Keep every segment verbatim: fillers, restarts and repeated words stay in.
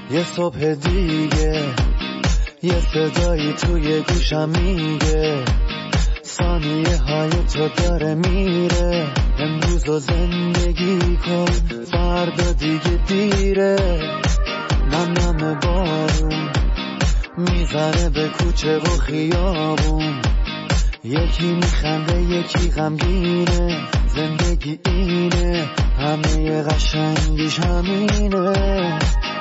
یه صبح دیگه یه صدایی توی گوشم میگه ثانیه های تو داره میره، امروز رو زندگی کن فردا دیگه دیره. نم نم بارون میزنه به کوچه و خیابون، یکی میخنده یکی غمگینه، زندگی اینه همه قشنگیش همینه.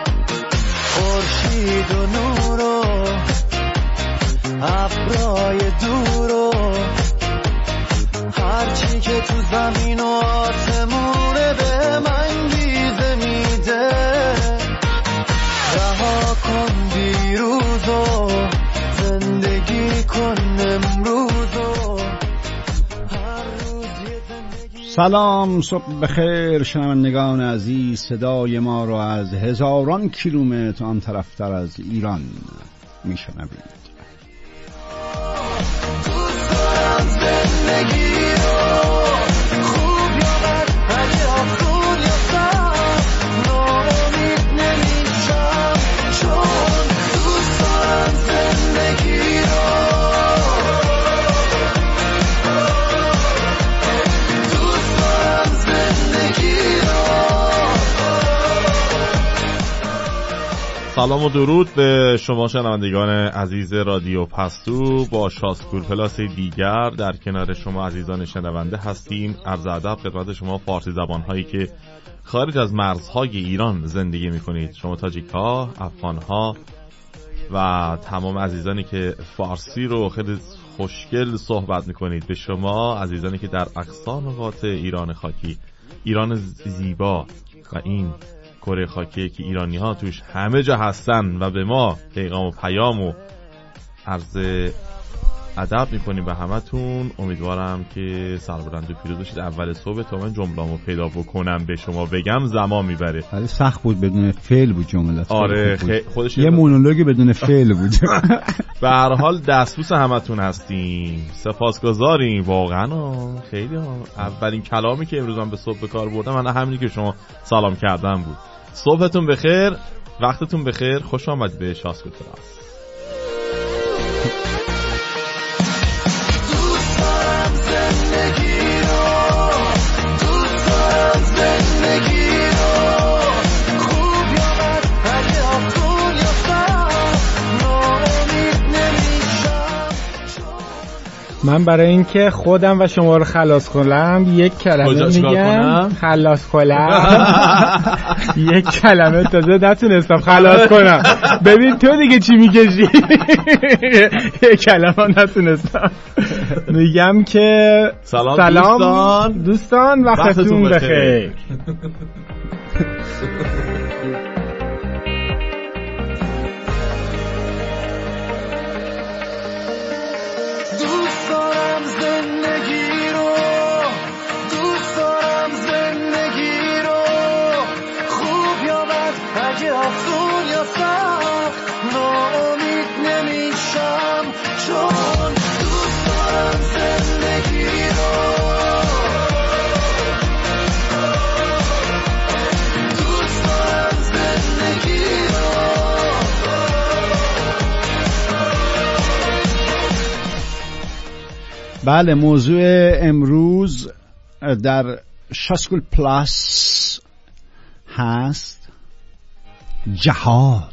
خورشید و نور و ابرای دور و هرچی که تو زمین و آسمونه به من گیزه میده. رها کن دیروز و زندگی کن امروز و هر روز یه زندگی. سلام، صبح بخیر شنوندگان عزیز. صدای ما رو از هزاران کیلومتر آن طرفتر از ایران میشنوید. زندگی رو خوب یا بد، اگه آسون یا سخت، ناامید نمیشم چون دوست دارم زندگی رو. دوست دارم زندگی رو. سلام و درود به شما شنوندگان عزیز رادیو پستو. با شاسکور پلاس دیگر در کنار شما عزیزان شنونده هستیم. عرض ادب خدمت شما فارسی زبان هایی که خارج از مرزهای ایران زندگی میکنید، شما تاجیک ها، افغان ها و تمام عزیزانی که فارسی رو خیلی خوشگل صحبت میکنید. به شما عزیزانی که در اقصا نقاط ایران خاکی، ایران زیبا و این کره خاکی که ایرانی ها توش همه جا هستن و به ما پیغام و پیام و عرض ادب میکنیم به همتون. امیدوارم که سربلند و پیروز باشید. اول صبح تا من جمله‌مو پیدا بکنم به شما بگم زمان میبره. ولی سخت بود، بدون فعل بود جملات. آره خودش یه مونولوگ بدون فعل بود. به هر حال دستبوس همتون هستیم، سپاسگزاریم واقعا. خیلی اولین کلامی که امروز من به صبح به کار بردم من همینی که شما سلام کردن بود. صبحتون بخیر، وقتتون بخیر، خوش آمدید به شاسکو پلاس. دوست دارم زندگی رو، دوست دارم زندگی رو، خوب یا بد، اگه آسون یا سخت، ناامید نمیشم. من برای اینکه خودم و شما رو خلاص کنم یک کلمه میگم. خلاص کنم. یک کلمه تازه نتونستم خلاص کنم. ببین تو دیگه چی میکشی. یک کلمه نتونستم. میگم که سلام, سلام دوستان دوستان وقتتون بخیر. بله، موضوع امروز در شاسکول پلاس هست جهاد.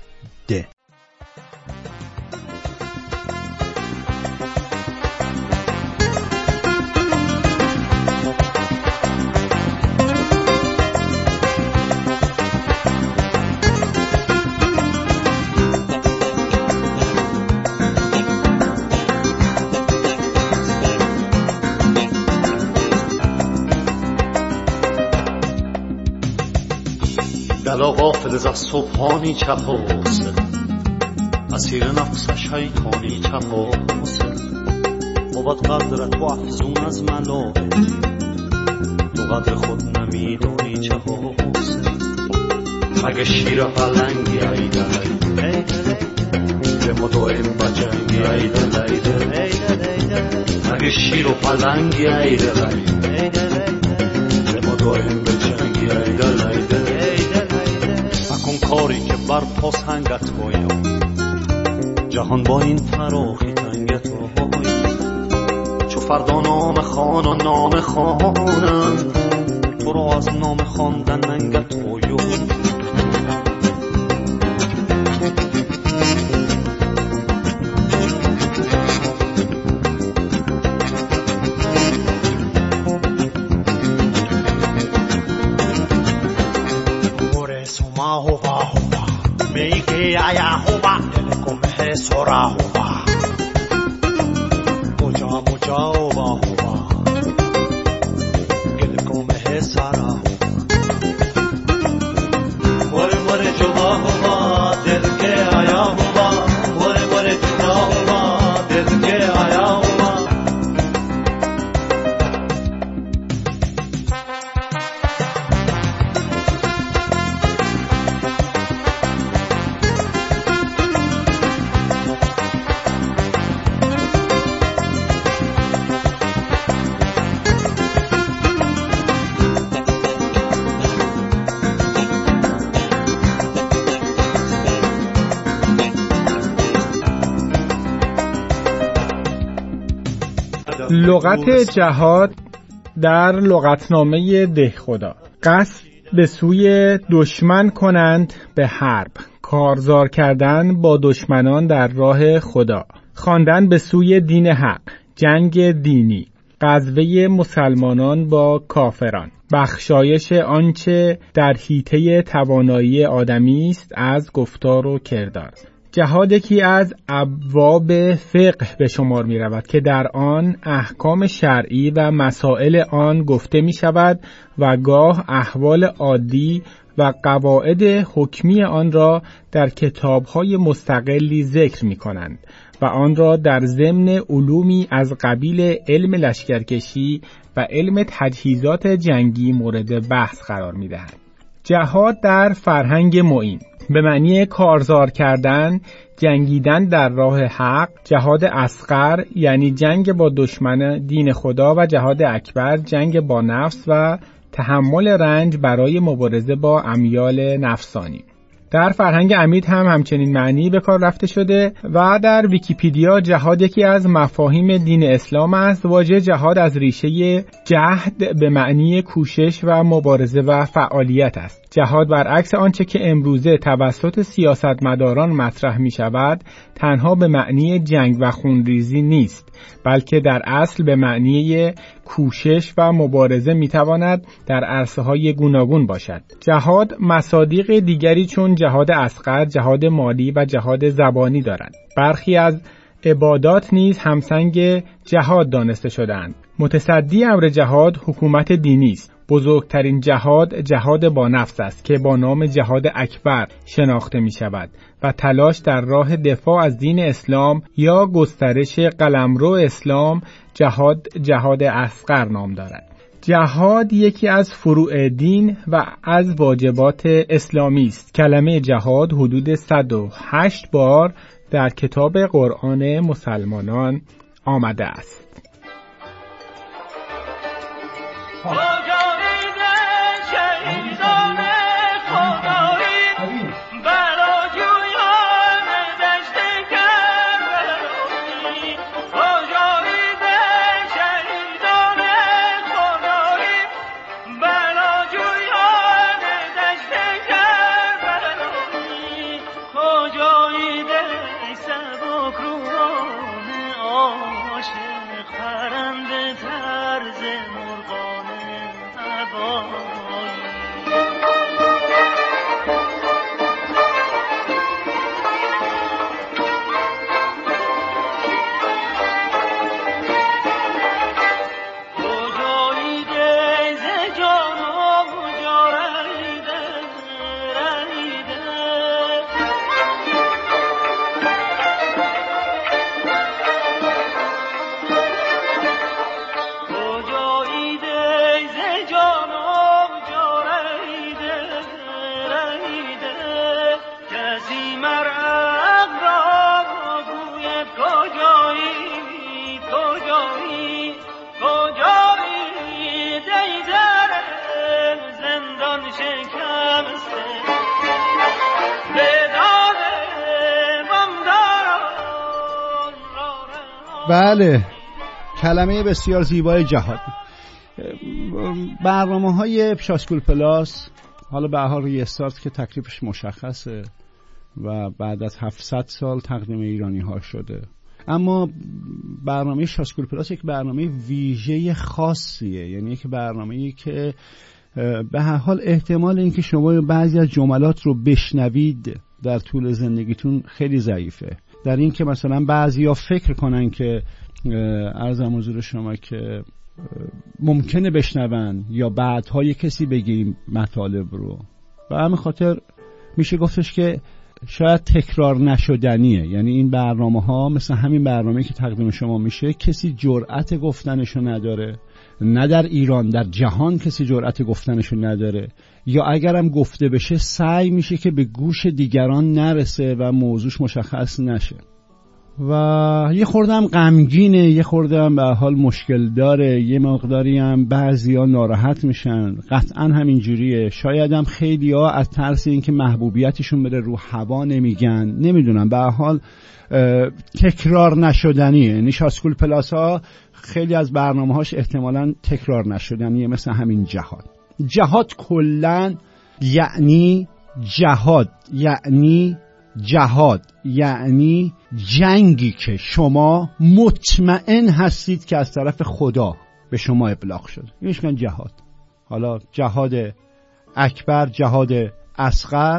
دلا غافل از صبحانی چپاسه، اسیر نفسش شیطانی چپاسه. بود قدرت و افزون از ملائک، تو قدر خود نمیدونی چه حاسه. مگه شیر پلنگی ایده ایده، به ما دائم بجنگی ایده ایده. مگه شیر و پلنگی ایده ایده، به ما دائم بجنگی ایده ایده. کاری که بر پاسنگت باید جهان با این فراخی تنگت باید چو فردا نام خان و نام خانم تو را از نام خواندن ننگت باید Aya hoba, ele come sora hoba. Muja muja hoba hoba, ele come sara hoba. More more juba hoba, dil ke aya hoba. More more juba hoba, dil ke aya hoba. لغت جهاد در لغتنامه دهخدا: قصد به سوی دشمن کنند به حرب، کارزار کردن با دشمنان در راه خدا، خواندن به سوی دین حق، جنگ دینی، غزوه مسلمانان با کافران، بخشایش آنچه در حیطه توانایی آدمی است از گفتار و کردار. جهاد یکی از ابواب فقه به شمار می رود که در آن احکام شرعی و مسائل آن گفته می شود و گاه احوال عادی و قواعد حکمی آن را در کتاب‌های مستقلی ذکر می کنند و آن را در ضمن علومی از قبیل علم لشکرکشی و علم تجهیزات جنگی مورد بحث قرار می دهند. جهاد در فرهنگ معین به معنی کارزار کردن، جنگیدن در راه حق، جهاد اصغر یعنی جنگ با دشمن دین خدا و جهاد اکبر جنگ با نفس و تحمل رنج برای مبارزه با امیال نفسانی. در فرهنگ عمید هم همچنین معنی به کار رفته شده و در ویکیپیدیا جهاد یکی از مفاهیم دین اسلام است. واژه جهاد از ریشه جهد به معنی کوشش و مبارزه و فعالیت است. جهاد برعکس آنچه که امروزه توسط سیاستمداران مطرح می شود تنها به معنی جنگ و خونریزی نیست، بلکه در اصل به معنی کوشش و مبارزه می تواند در عرصه‌های گوناگون باشد. جهاد مصادیق دیگری چون جهاد اصغر، جهاد مالی و جهاد زبانی دارد. برخی از عبادات نیز همسنگ جهاد دانسته شدند. متصدی امر جهاد حکومت دینی است. بزرگترین جهاد جهاد با نفس است که با نام جهاد اکبر شناخته می شود و تلاش در راه دفاع از دین اسلام یا گسترش قلمرو اسلام جهاد جهاد اصغر نام دارد. جهاد یکی از فروع دین و از واجبات اسلامی است. کلمه جهاد حدود صد و هشت بار در کتاب قرآن مسلمانان آمده است. بله، کلمه بسیار زیبای جهاد. برنامه های شاسکول پلاس حالا به حال روی استارت که تکلیفش مشخصه و بعد از هفتصد سال تقدیم ایرانی ها شده، اما برنامه شاسکول پلاس یک برنامه ویژه خاصیه، یعنی یک برنامه‌ای که به هر حال احتمال اینکه شما بعضی از جملات رو بشنوید در طول زندگیتون خیلی ضعیفه. در این که مثلا بعضیا فکر کنن که عرضم حضور شما که ممکنه بشنون یا بعدها یک کسی بگیم مطالب رو، و همین خاطر میشه گفتش که شاید تکرار نشدنیه. یعنی این برنامه ها مثل همین برنامه که تقدیم شما میشه کسی جرأت گفتنشو نداره، نه در ایران، در جهان کسی جرأت گفتنشو نداره، یا اگرم گفته بشه سعی میشه که به گوش دیگران نرسه و موضوعش مشخص نشه و یه خورده هم غمگینه، یه خورده هم به حال مشکل داره، یه مقداری هم بعضیا ناراحت میشن، قطعا همین جوریه. شاید هم خیلیا از ترس اینکه محبوبیتشون بره رو هوا نمیگن، نمیدونم، به حال تکرار نشدنیه. یعنی شاسکول پلاس ها خیلی از برنامه‌هاش احتمالاً تکرار نشدنیه، مثل همین جهاد. جهاد کلن یعنی جهاد، یعنی جهاد یعنی جنگی که شما مطمئن هستید که از طرف خدا به شما ابلاغ شد. اینش میگن جهاد. حالا جهاد اکبر، جهاد اصغر،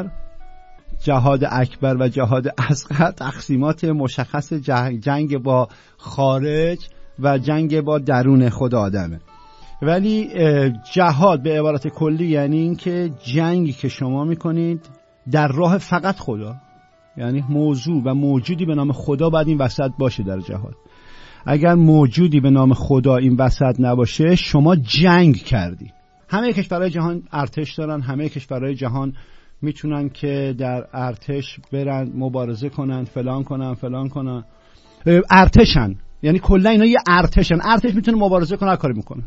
جهاد اکبر و جهاد اصغر تقسیمات مشخص جنگ, جنگ با خارج و جنگ با درون خود آدمه. ولی جهاد به عبارت کلی یعنی این که جنگی که شما میکنید در راه فقط خدا، یعنی موضوع و موجودی به نام خدا باید این وسط باشه در جهاد. اگر موجودی به نام خدا این وسط نباشه شما جنگ کردی. همه کشورهای جهان ارتش دارن، همه کشورهای جهان میتونن که در ارتش برن مبارزه کنن، فلان کنن فلان کنن، ارتشن، یعنی کلا اینا یه ارتشن. ارتش میتونه مبارزه کنه، هر کاری میکنه.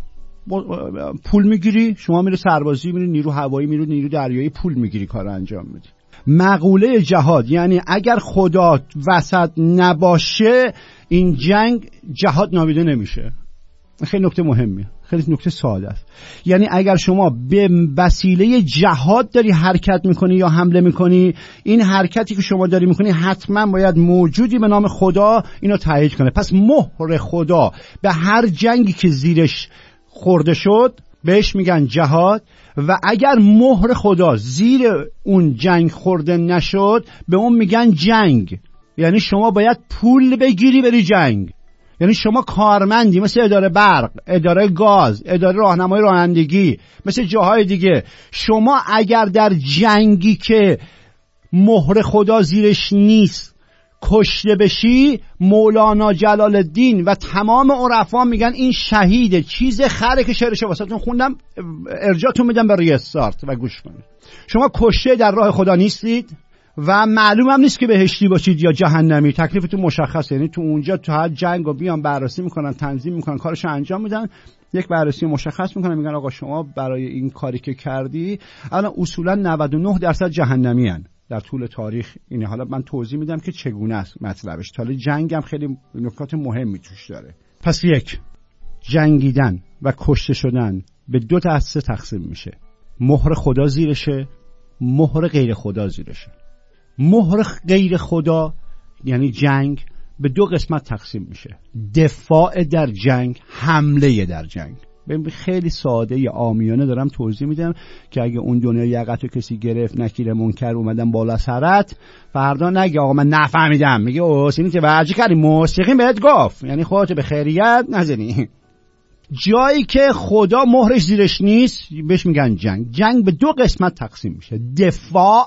پول میگیری، شما میری سربازی، میری نیرو هوایی، میری نیرو دریایی، پول میگیری، کار انجام میدی. مقوله جهاد یعنی اگر خدا وسط نباشه این جنگ جهاد نامیده نمیشه. خیلی نکته مهمیه، خیلی نکته ساده است. یعنی اگر شما به وسیله جهاد داری حرکت میکنی یا حمله میکنی، این حرکتی که شما داری میکنی حتما باید موجودی به نام خدا اینو تایید کنه. پس مهر خدا به هر جنگی که زیرش خورده شد بهش میگن جهاد، و اگر مهر خدا زیر اون جنگ خورده نشد به اون میگن جنگ. یعنی شما باید پول بگیری بری جنگ. یعنی شما کارمندی، مثل اداره برق، اداره گاز، اداره راهنمای رانندگی، مثل جاهای دیگه. شما اگر در جنگی که مهر خدا زیرش نیست کشته بشی، مولانا جلال الدین و تمام عرفا میگن این شهیده، چیز خره که شعرش واسهتون خوندم، ارجاعتون میدم به ریستارت و گوش کنید. شما کشته در راه خدا نیستید و معلوم هم نیست که بهشتی باشید یا جهنمی، تکلیفتون مشخصه. یعنی تو اونجا تو هر جنگ رو بیان بررسی میکنن، تنظیم میکنن، کارشو انجام میدن، یک بررسی مشخص میکنن، میگن آقا شما برای این کاری که کردی الان اصولا نود و نه درصد جهنمی هن در طول تاریخ. اینه، حالا من توضیح میدم که چگونه است مطلبش. حالا جنگ هم خیلی نکات مهمی توش داره. پس یک، جنگیدن و کشته شدن به دو دسته تقسیم میشه. مهر خدا زیرشه، مهر غیر خدا زیرشه. مهر غیر خدا یعنی جنگ به دو قسمت تقسیم میشه: دفاع در جنگ، حمله در جنگ. ببین خیلی ساده یا عامیانه دارم توضیح میدم که اگه اون دنیا یقتو کسی گرفت، نکیر منکر اومدن بالا سرت، فردا نگه آقا من نفهمیدم، میگه اوه سینی که ورجی کردی موسیقی بهت گفت، یعنی خودت به خیریت نزنی. جایی که خدا مهرش زیرش نیست بهش میگن جنگ. جنگ به دو قسمت تقسیم میشه: دفاع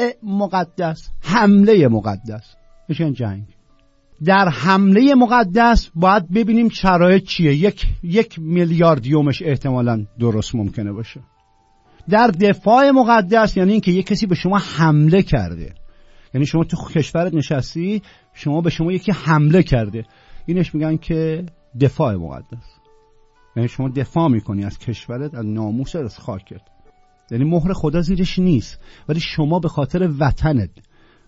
مقدس، حمله مقدس. میشن جنگ. در حمله مقدس باید ببینیم شرایط چیه. یک یک میلیاردیومش احتمالاً درست ممکنه باشه. در دفاع مقدس یعنی اینکه یک کسی به شما حمله کرده، یعنی شما تو کشورت نشستی، شما به شما یکی حمله کرده، اینش میگن که دفاع مقدس. یعنی شما دفاع میکنی از کشورت، از ناموست، از خاکت. یعنی مهر خدا زیرش نیست، ولی شما به خاطر وطنت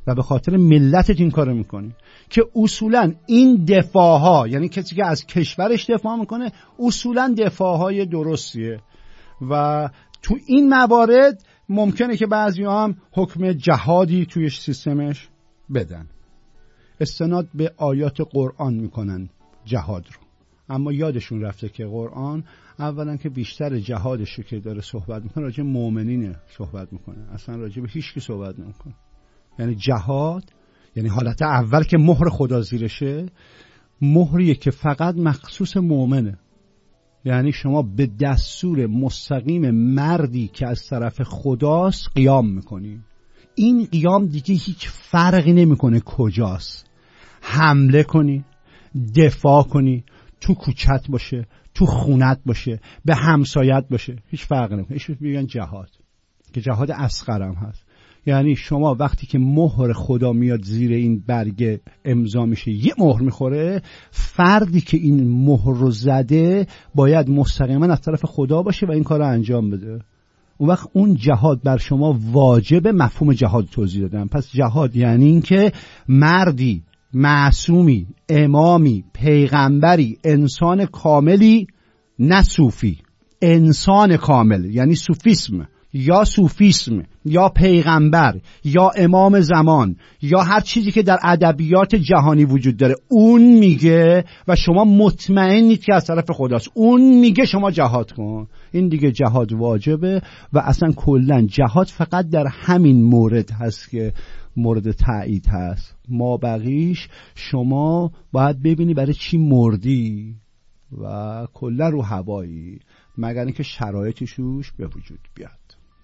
و به خاطر ملتت این کارو میکنی که اصولا این دفاعها، یعنی کسی که از کشورش دفاع میکنه اصولا دفاعهای درستیه و تو این موارد ممکنه که بعضی هم حکم جهادی توی سیستمش بدن، استناد به آیات قرآن میکنن جهاد رو، اما یادشون رفته که قرآن اولا که بیشتر جهادش رو که داره صحبت میکنه راجع مؤمنینه صحبت میکنه، اصلا راجع به هیچ کی صحبت نمیکنه. یعنی جهاد یعنی حالت اول که مهر خدا زیرشه، مهریه که فقط مخصوص مؤمنه. یعنی شما به دستور مستقیم مردی که از طرف خداست قیام میکنی. این قیام دیگه هیچ فرقی نمیکنه کجاست، حمله کنی، دفاع کنی، تو کوچت باشه، تو خونت باشه، به همسایت باشه، هیچ فرقی نمیکنه. ایش میگن جهاد که جهاد اصغر هم هست. یعنی شما وقتی که مهر خدا میاد زیر این برگ امضا میشه، یه مهر میخوره، فردی که این مهر رو زده باید مستقیما از طرف خدا باشه و این کار رو انجام بده. اون وقت اون جهاد بر شما واجبه. مفهوم جهاد توضیح دادم. پس جهاد یعنی این که مردی معصومی، امامی، پیغمبری، انسان کاملی، نه صوفی، انسان کامل، یعنی صوفیسم یا صوفیسم یا پیغمبر یا امام زمان یا هر چیزی که در ادبیات جهانی وجود داره، اون میگه و شما مطمئنید که از طرف خداست، اون میگه شما جهاد کن. این دیگه جهاد واجبه و اصلا کلا جهاد فقط در همین مورد هست که مورد تایید هست. ما بقیش شما باید ببینی برای چی مردی و کلا رو هوایی، مگر اینکه شرایطش روش به وجود بیاد.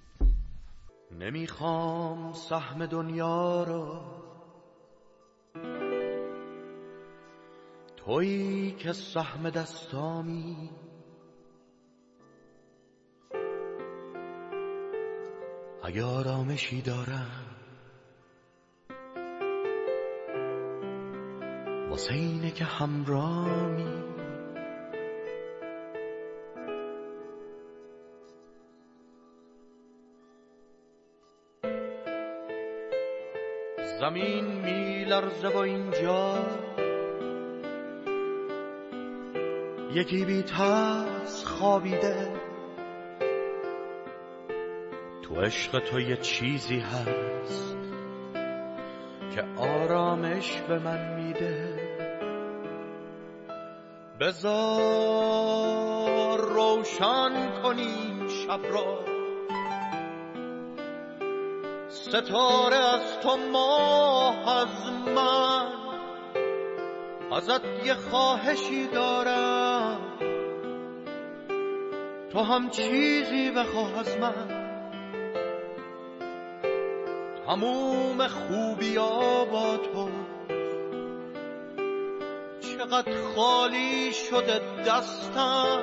نمیخوام سهم دنیا رو، تویی که سهم دستامی، اگه آرامشی دارم واسه اینه که همرامی. زمین میلرزه و اینجا یکی بی ترس خوابیده، تو عشق تو یه چیزی هست که آرامش به من میده. بذار روشن کنیم شب را، ستاره از تو ماه از من، ازت یه خواهشی دارم، تو هم چیزی بخواه از من. تموم خوبی‌ها با تو، چقدر خالی شده دستم.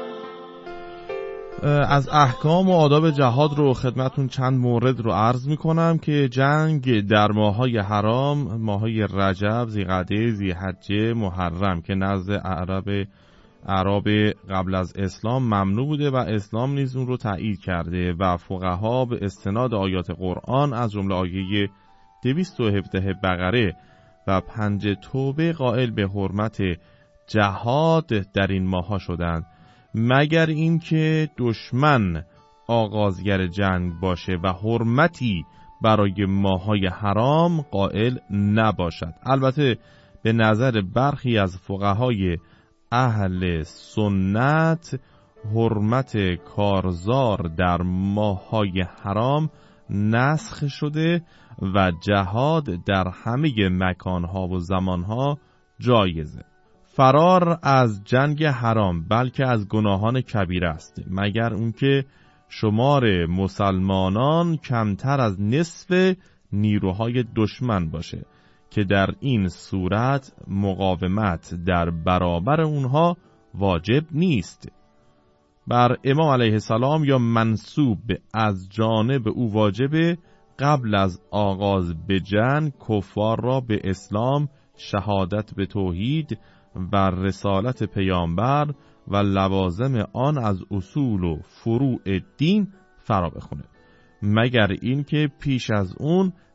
از احکام و آداب جهاد رو خدمتون چند مورد رو عرض میکنم که جنگ در ماهای حرام، ماهای رجب، ذیقعده، ذیحجه، محرم که نزد عرب عرب قبل از اسلام ممنوع بوده و اسلام نیز اون رو تایید کرده و فقها به استناد آیات قرآن از جمله آیه دویست و هفده بقره و پنج توبه قائل به حرمت جهاد در این ماها شدند، مگر اینکه دشمن آغازگر جنگ باشه و حرمتی برای ماهای حرام قائل نباشد. البته به نظر برخی از فقهای اهل سنت حرمت کارزار در ماهای حرام نسخ شده و جهاد در همه مکانها و زمانها جایزه. فرار از جنگ حرام بلکه از گناهان کبیره است، مگر اونکه شمار مسلمانان کمتر از نصف نیروهای دشمن باشه که در این صورت مقاومت در برابر اونها واجب نیست. بر امام علیه السلام یا منسوب از جانب او واجبه قبل از آغاز به جنگ کفار را به اسلام، شهادت به توحید و رسالت پیامبر و لوازم آن از اصول و فروع دین فرا بخونه، مگر اینکه پیش از اون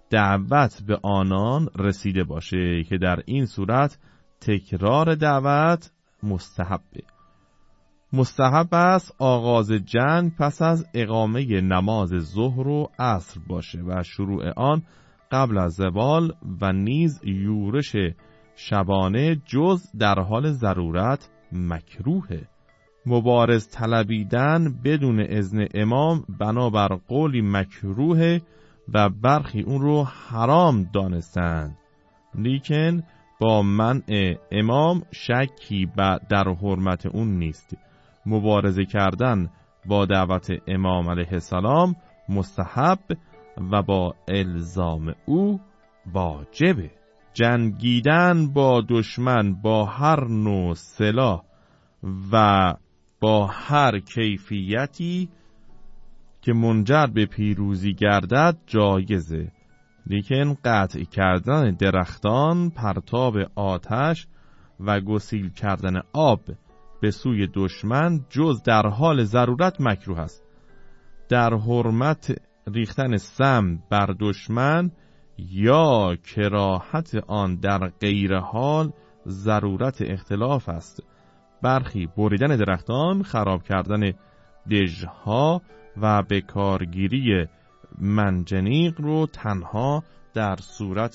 دعوت به آنان رسیده باشه که در این صورت تکرار دعوت مستحبه. مستحب است آغاز جنگ پس از اقامه نماز ظهر و عصر باشه و شروع آن قبل از زوال و نیز یورش شبانه جز در حال ضرورت مکروهه. مبارز طلبیدن بدون اذن امام بنابر قولی مکروهه و برخی اون رو حرام دانستند، لیکن با منع امام شکی در حرمت اون نیست. مبارزه کردن با دعوت امام علیه السلام مستحب و با الزام او واجبه. جنگیدن با دشمن با هر نوع سلاح و با هر کیفیتی که منجر به پیروزی گردد جایزه، لیکن قطع کردن درختان، پرتاب آتش و گسیل کردن آب به سوی دشمن جز در حال ضرورت مکروه است. در حرمت ریختن سم بر دشمن یا کراهت آن در غیر حال ضرورت اختلاف است. برخی بریدن درختان، خراب کردن دژها و به کارگیری منجنیق رو تنها در صورت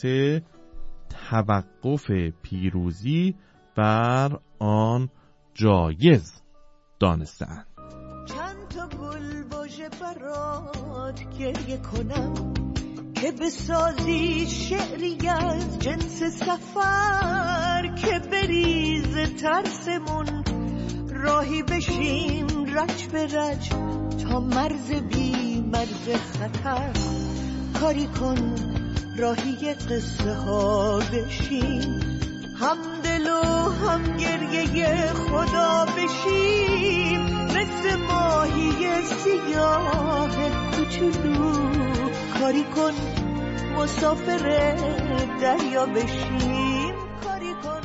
توقف پیروزی بر آن جایز دانستند. چند تا گل باشه برات گریه کنم که بسازی شعری از جنس سفر، که بریز ترسمون راهی بشیم رج به رج تا مرز بی مرز خطر. کاری کن راهی قصه ها بشیم، هم دل و هم گریه خدا بشیم، مثل ماهی سیاه کوچولو. کاری کن مسافر دریا بشیم، کاری کن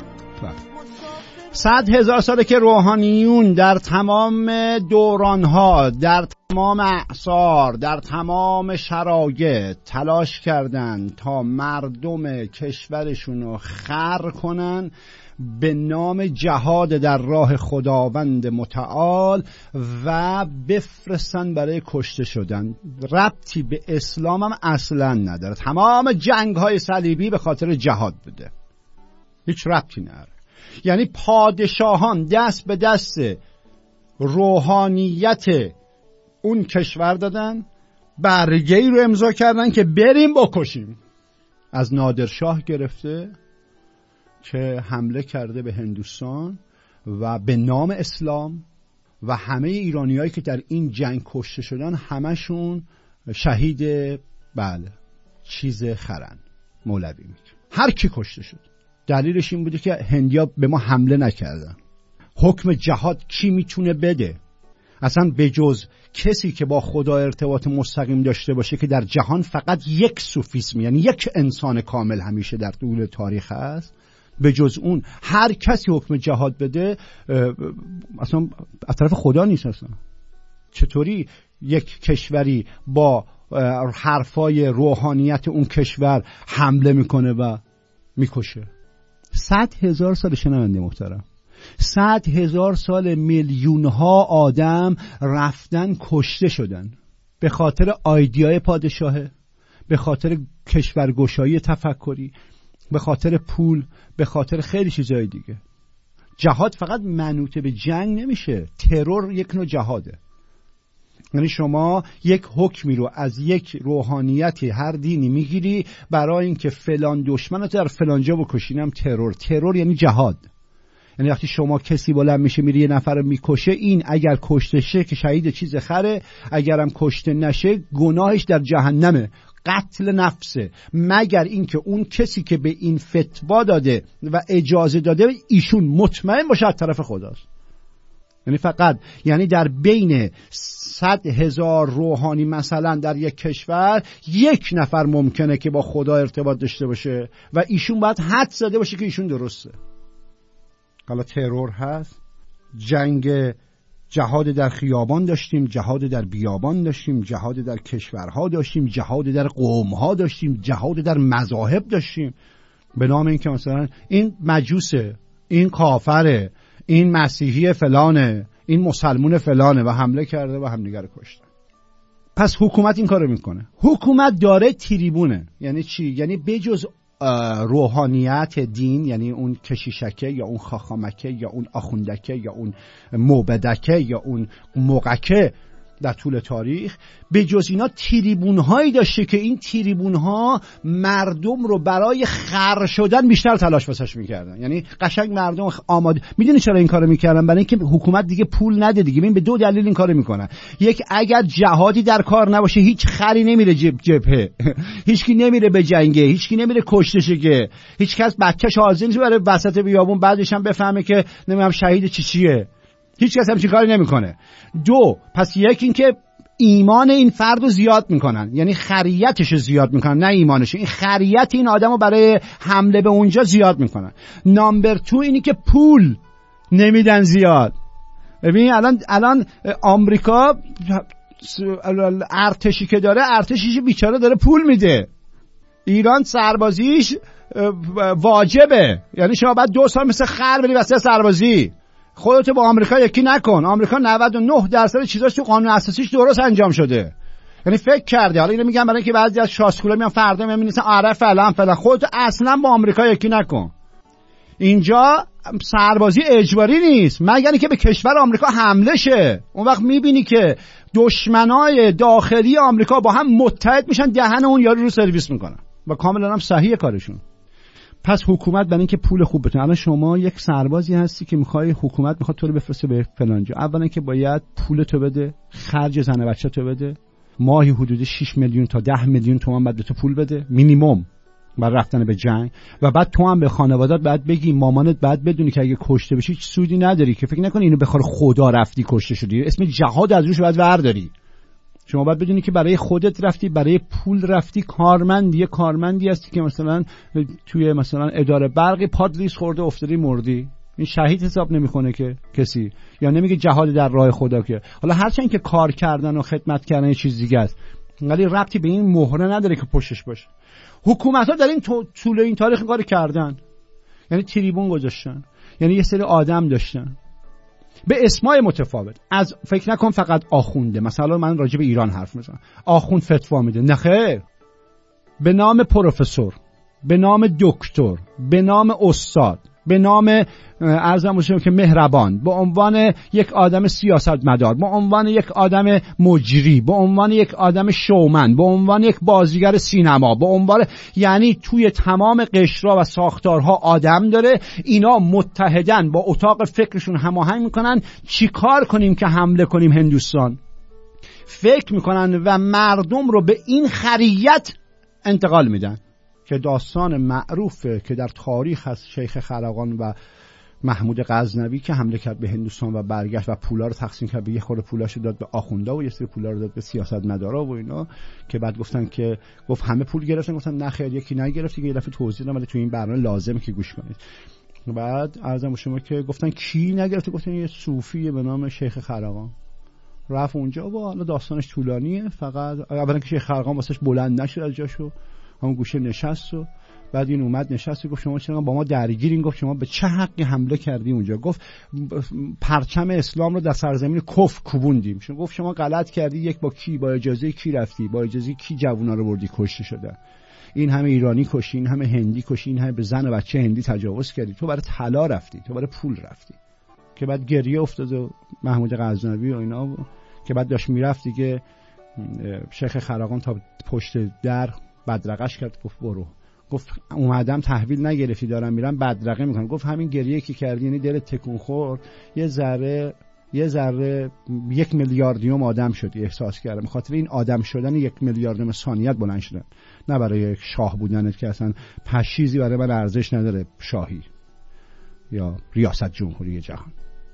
صد هزار ساله که روحانیون در تمام دورانها، در تمام اعصار، در تمام شرایط تلاش کردند تا مردم کشورشون رو خر کنن به نام جهاد در راه خداوند متعال و بفرستن برای کشته شدن. ربطی به اسلام هم اصلا نداره. تمام جنگ های صلیبی به خاطر جهاد بوده، هیچ ربطی نداره. یعنی پادشاهان دست به دست روحانیت اون کشور دادن، برگه‌ای رو امضا کردن که بریم بکشیم. از نادرشاه گرفته که حمله کرده به هندوستان و به نام اسلام، و همه ایرانیایی که در این جنگ کشته شدن همشون شهید بله چیز خرن مولوی میگه. هر کی کشته شد دلیلش این بوده که هندیا به ما حمله نکردن. حکم جهاد کی میتونه بده؟ اصلا بجز کسی که با خدا ارتباط مستقیم داشته باشه که در جهان فقط یک سوفیسم، یعنی یک انسان کامل همیشه در طول تاریخ هست، بجز اون هر کسی حکم جهاد بده اصلا از طرف خدا نیست. اصلا چطوری یک کشوری با حرفای روحانیت اون کشور حمله میکنه و میکشه؟ صد هزار سال شنونده محترم، صد هزار سال میلیون ها آدم رفتن کشته شدن به خاطر آیدیای پادشاهه، به خاطر کشورگشایی تفکری، به خاطر پول، به خاطر خیلی چیزهای دیگه. جهاد فقط منوط به جنگ نمیشه، ترور یک نوع جهاده. یعنی شما یک حکمی رو از یک روحانیتی هر دینی میگیری برای اینکه فلان دشمنت در فلان جا بکشینم ترور. ترور یعنی جهاد. یعنی وقتی شما کسی بلند میشه میره یه نفر رو میکشه، این اگر کشته شه که شهید چیز خره، اگرم کشته نشه گناهش در جهنمه، قتل نفسه، مگر اینکه اون کسی که به این فتوا داده و اجازه داده ایشون مطمئن باشه از طرف خداست. یعنی فقط یعنی در بین صد هزار روحانی مثلا در یک کشور یک نفر ممکنه که با خدا ارتباط داشته باشه و ایشون باید حد زده باشه که ایشون درسته. حالا ترور هست، جنگ جهاد در خیابان داشتیم، جهاد در بیابان داشتیم، جهاد در کشورها داشتیم، جهاد در قومها داشتیم، جهاد در مذاهب داشتیم، به نام این که مثلا این مجوسه، این کافره، این مسیحی فلانه، این مسلمون فلانه و حمله کرده و همدیگر رو کشتن. پس حکومت این کارو میکنه. حکومت داره تریبونه. یعنی چی؟ یعنی بجز روحانیت دین، یعنی اون کشیشکه یا اون خاخامکه یا اون آخوندکه یا اون موبدکه یا اون موقکه در طول تاریخ، به جز اینا تریبون هایی داشته که این تریبون ها مردم رو برای خر شدن بیشتر تلاش واسش میکردن. یعنی قشنگ مردم آماده. میدونی چرا این کارو میکردن؟ برای اینکه حکومت دیگه پول نده دیگه. ببین به دو دلیل این کارو میکنن. یک، اگر جهادی در کار نباشه هیچ خری نمیره جب جبهه هیچکی نمیره به جنگه، هیچکی نمیره کشته شه، هیچ کس بچه‌ش حاضر نیست برای وسط بیابون بعدش هم بفهمه که نمیدونم شهید چی چیه. هیچ کس همچین کاری نمیکنه. دو، پس یک این که ایمان این فرد رو زیاد میکنن، یعنی خریتش رو زیاد میکنن، نه ایمانش. این خریت این آدم رو برای حمله به اونجا زیاد میکنن. نامبر تو اینی که پول نمیدن زیاد. ببین الان الان آمریکا ارتشی که داره، ارتشیش بیچاره داره پول میده. ایران سربازیش واجبه، یعنی شما بعد دو سال مثل خر بری واسه سربازی. خودتو با آمریکا یکی نکن. آمریکا نود و نه درصد چیزاش تو قانون اساسیش درست انجام شده. یعنی فکر کرده. حالا اینو میگم برای اینکه بعضی از شاسکولا میان فردا میان می‌نویسن آره فلان فلان. خودتو اصلا با آمریکا یکی نکن. اینجا سربازی اجباری نیست مگر اینکه به کشور آمریکا حمله شه. اون وقت میبینی که دشمنای داخلی آمریکا با هم متحد میشن دهن اون یارو رو سرویس میکنن و کاملا هم صحیح کارشون. پس حکومت برای اینکه پول خوب بتونه، الان شما یک سربازی هستی که میخوای حکومت میخواد تو رو بفرسته به فلان جا، اولا که باید پول تو بده، خرج زن و بچه تو بده، ماهی حدود شش میلیون تا ده میلیون تومان بعد به تو پول بده مینیمم برای رفتن به جنگ. و بعد تو هم به خانوادات بعد بگی، مامانت بعد بدونی که اگه کشته بشی هیچ سودی نداری، که فکر نکنی اینو بخواد خدا رفتی کشته شدی، اسم جهاد از روش باید ورداری. شما باید بدونی که برای خودت رفتی، برای پول رفتی، کارمندی کارمندی هستی که مثلا توی مثلا اداره برقی پاد لیز خورده افتادی مردی، این شهید حساب نمیکنه که کسی، یا نمیگه جهاد در راه خدا. که حالا هرچند که کار کردن و خدمت کردن یه چیز دیگه است، ولی ربطی به این مهره نداره که پشتش باشه. حکومت‌ها در این طول این تاریخ کار کردن، یعنی تریبون گذاشتن، یعنی یه سری آدم داشتن به اسمای متفاوت. از فکر نکن فقط آخونده، مثلا من راجع به ایران حرف میزنم، آخوند فتوا میده، نه خیر، به نام پروفسور، به نام دکتر، به نام استاد، به نام عرضم بشه که مهربان، به عنوان یک آدم سیاستمدار، به عنوان یک آدم مجری، به عنوان یک آدم شومن، به عنوان یک بازیگر سینما، به عنوان، یعنی توی تمام قشرها و ساختارها آدم داره. اینا متحدن با اتاق فکرشون هماهنگ میکنن چی کار کنیم که حمله کنیم هندوستان. فکر میکنن و مردم رو به این خریت انتقال میدن که داستان معروفه که در تاریخ هست، شیخ خرقان و محمود غزنوی که حمله کرد به هندوستان و برگشت و پولا رو تقسیم کرد، به یه خورده پولاشو داد به آخوندا و یه سری پولا رو داد به سیاستمدارا و اینا، که بعد گفتن که گفت همه پول گرفتن، گفتن نه خیر یکی نگرفت، یه دفعه توضیح دادم ولی تو این برنامه لازمه که گوش کنید. بعد عرضم به شما که گفتن کی نگرفت، گفتن یه صوفی به نام شیخ خرقان رفت اونجا و حالا داستانش طولانیه. فقط اولا که شیخ خرقان واسش بلند نشد از جاشو، همون گوشه نشست و بعد این اومد نشست و گفت شما چرا با ما درگیرین؟ گفت شما به چه حقی حمله کردی اونجا؟ گفت پرچم اسلام رو در سرزمین کفر کوبوندیم. شما گفت شما غلط کردی، یک با کی، با اجازه کی رفتی، با اجازه کی جوونا رو بردی کشته شده، این همه ایرانی کشی، این همه هندی کشی، این همه به زن و بچه هندی تجاوز کردی، تو برای طلا رفتی، تو برای پول رفتی. که بعد گریه افتاد و محمود غزنوی و اینا و... که بعد داشت میرفت دیگه شیخ خرقان تا پشت در بدرقش کرد، گفت برو. گفت اومدم تحویل نگرفتی دارم میرم بدرقه میکنم. گفت همین گریه که کردی یعنی دلت تکون خورد، یه ذره یه ذره یک میلیاردیوم آدم شدی احساس کردم، بخاطر این آدم شدن یک میلیاردیوم ثانیت بلند شدن، نه برای شاه بودنت که اصلا پشیزی برای من ارزش نداره، شاهی یا ریاست جمهوری جهان.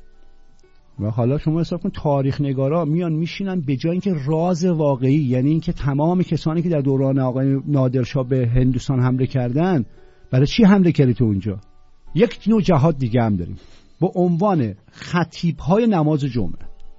و حالا شما حساب کن تاریخ نگارا میان میشینن به جای اینکه راز واقعی، یعنی اینکه تمام کسانی که در دوران آقای نادرشاه به هندوستان حمله کردن، برای چی حمله کردی تو اونجا؟ یک نوع جهاد دیگه هم داریم با عنوان خطیب‌های نماز جمعه.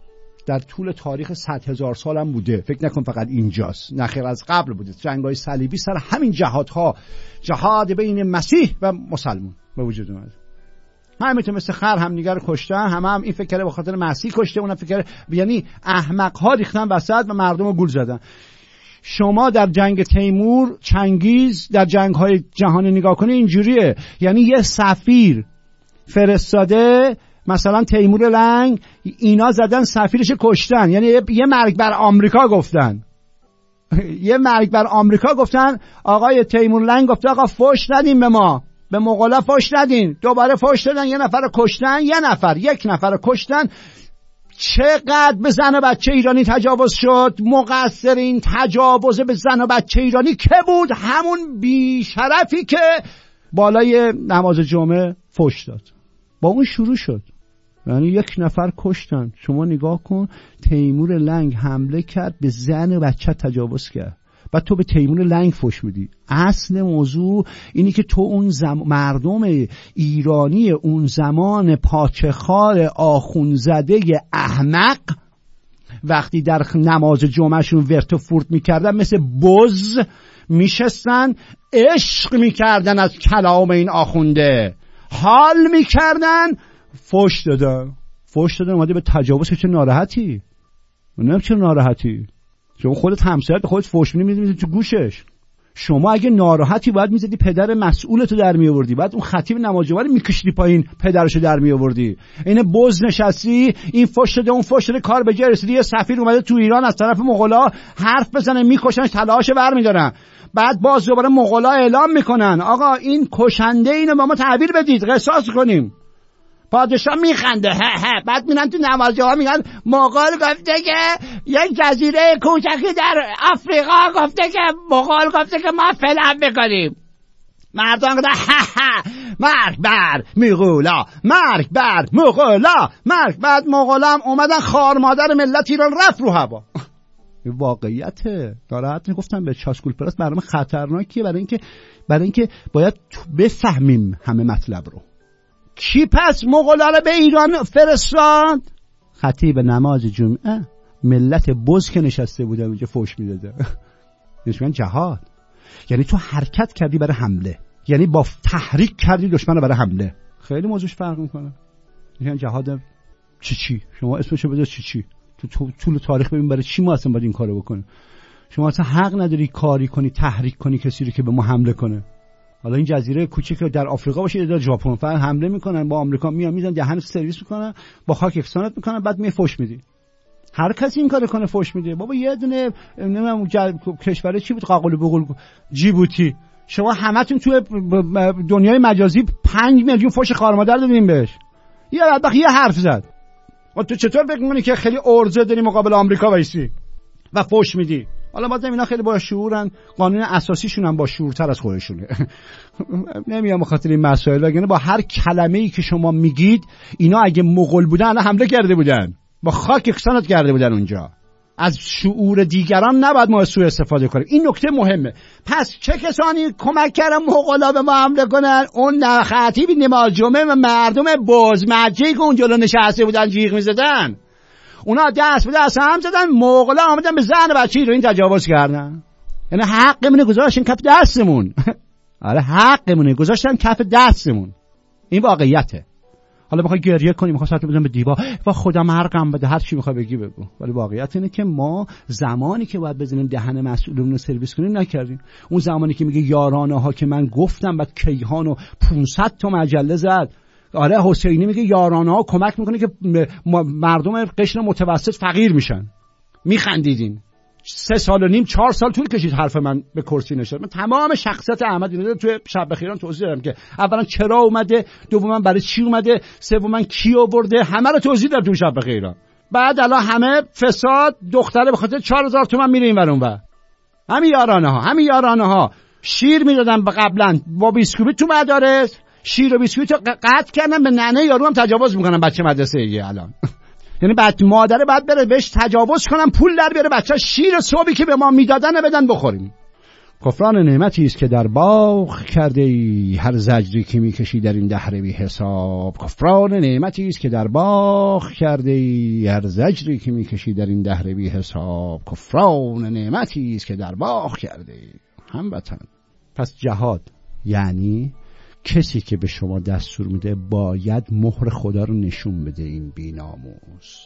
در طول تاریخ صد هزار سال هم بوده. فکر نکن فقط اینجاست، نخیر از قبل بوده. جنگ‌های صلیبی سر همین جهادها، جهاد بین مسیح و مسلمان به وجود اومد. همینطور مثل خر هم دیگر رو کشتن، همه هم این فکر کرده به خاطر مسیح کشته، اونم فکر کرده، یعنی احمق‌ها ریختن وسط و مردم رو گول زدن. شما در جنگ تیمور، چنگیز، در جنگ‌های جهانی نگاه کنی اینجوریه، یعنی یه سفیر فرستاده، مثلا تیمور لنگ، اینا زدن سفیرش کشتن، یعنی یه مرگ بر آمریکا گفتن یه مرگ بر آمریکا گفتن. آقای تیمور لنگ گفت آقا فوش ندین به ما، به مغولا فوش ندین. دوباره فوش دادن، یه نفر رو کشتن، یه نفر یک نفر رو کشتن. چقدر به زن و بچه ایرانی تجاوز شد. مقصر این تجاوز به زن و بچه ایرانی که بود؟ همون بیشرفی که بالای نماز جمعه فوش داد. با اون شروع شد، یعنی یک نفر کشتن. شما نگاه کن، تیمور لنگ حمله کرد، به زن و بچه تجاوز کرد، بعد تو به تیمور لنگ فوش میدی. اصل موضوع اینی که تو اون زم... مردم ایرانی اون زمان پاچخار آخونزده احمق وقتی در نماز جمعهشون ورت و فورت میکردن، مثل بز میشستن عشق میکردن از کلام این آخونده، حال میکردن، فوش دادن فوش دادن اومده به تجاوز. چه ناراحتی؟ نه چه ناراحتی؟ شما خودت همسرت خودت فوش میدی میذاری تو گوشش. شما اگه ناراحتی باید میزدی پدر مسئولتو در می آوردی، بعد اون خطیب نماز جمعه رو میکشیدی پایین، پدرشو در می آوردی. این بز نشستی، این فوش داده اون فوش داده، کار به جای رسیدی. یه سفیر اومده تو ایران از طرف مغولا حرف بزنه، میکشنش، طلاهاشو برمیدارن. بعد باز دوباره مغولا اعلام میکنن آقا این کشنده اینو با ما تعبیر بدید، قصاص کنیم. پادشاه میخنده هه هه. بعد میرن تو نماز جمعه میگن مغول گفته که یک جزیره کوچکی در آفریقا گفته که مغول گفته که ما فلان بکنیم. مردم گفتن هه هه مرگ بر مغولا، مرگ بر مغولا، مرگ. بعد مغولا هم اومدن خار مادر ملت ایران رفت رو هوا. واقعیته. ناراحت میگفتن به چاسکول پلاس برنامه خطرناکیه، برای اینکه برای اینکه باید بفهمیم همه مطلب رو. کی پس مغولا رو به ایران فرستاد؟ خطیب نماز جمعه، ملت بز که نشسته بوده اونجا فوش میداده. نشون جهاد یعنی تو حرکت کردی برای حمله، یعنی با تحریک کردی دشمن رو برای حمله. خیلی موضوعش فرق میکنه. یعنی جهاد چی چی شما اسمشو بذار چی چی تو طول تاریخ ببین برای چی ما اصلا باید این کارو بکنیم. شما اصلا حق نداری کاری کنی، تحریک کنی کسی رو که به ما حمله کنه. حالا این جزیره کوچیک در آفریقا باشه یا در ژاپن، فقط حمله میکنن با آمریکا، میان میزنن دهن سرویس میکنن، با خاک یکسانت میکنن، بعد می فوش میدی. هر کسی این کارو کنه فوش میده. بابا یه دونه نمیدونم کشور چی بود، قاقل بغل جیبوتی، شما همتون توی دنیای مجازی پنج میلیون فوش خارمادر دادین بهش. یه بدبخت یه حرف زد. و تو چطور فکر می‌کنی که خیلی ارزه داری مقابل آمریکا وایسی و فوش میدی؟ حالا بازم اینا خیلی با شعورن، قانون اساسیشون هم با شعورتر از خودشونه. نمیام بخاطر این مسائل، وگرنه با هر کلمه‌ای که شما میگید اینا اگه مغول بودن حمله کرده بودن، با خاک یکسانت کرده بودن اونجا. از شعور دیگران نباید ما سوء استفاده کنیم. این نکته مهمه. پس چه کسانی کمک کردن مغولا به ما حمله کنن؟ اون خطیب نماز جمعه و مردم بزمجه‌ای که اون جلو نشسته بودن جیغ می‌زدن. اونا دست به دست هم زدن، مغولا آمدن به زن و بچه‌ای رو این تجاوز کردن. یعنی حقمون گذاشتن کف دستمون. آره حقمون گذاشتن کف دستمون. این واقعیته. حالا بخوای گریه کنی، میخوای سرت بزنم به دیوار، وا خودم حرقم بده، هر چی میخوای بگی بگو. ولی واقعیت اینه که ما زمانی که باید بزنیم دهن مسئولون رو سرویس کنیم نکردیم. اون زمانی که میگه یارانه ها که من گفتم، بعد کیهان و پانصد تا مجله زد. آره حسینی میگه یارانه ها کمک میکنه که مردم قشر متوسط فقیر میشن. میخندیدین. سه سال و نیم چهار سال طول کشید حرف من به کرسی نشد. من تمام شخصیت احمد اینو توی شب بخیران توضیح دادم که اولا چرا اومده، دوما برای چی اومده، سوما کی آورده، همه رو توضیح دادم توی شب بخیران. بعد الان همه فساد، دختره به خاطر چهار هزار تومان میره این ور اون ور. همین یارانه ها همین یارانه ها شیر میدادن به قبلا با بیسکویت تو مدارس، شیر و بیسکویت رو قطع کردن، به ننه یارو هم تجاوز میکنن بچه مدرسه ای الان. یعنی بعد مادره بعد بره بهش تجاوز کنن، پول در بیاره بچه شیر صبحی که به ما میدادن بدن بخوریم. کفران نعمتی است که در باغ کرده ای، هر زجری که میکشی در این دهر بی حساب. کفران نعمتی است که در باغ کرده ای، هر زجری که میکشی در این دهر بی حساب. کفران نعمتی است که در باغ کرده ای. هموطن، پس جهاد یعنی کسی که به شما دستور میده باید مهر خدا رو نشون بده. این بی‌ناموس،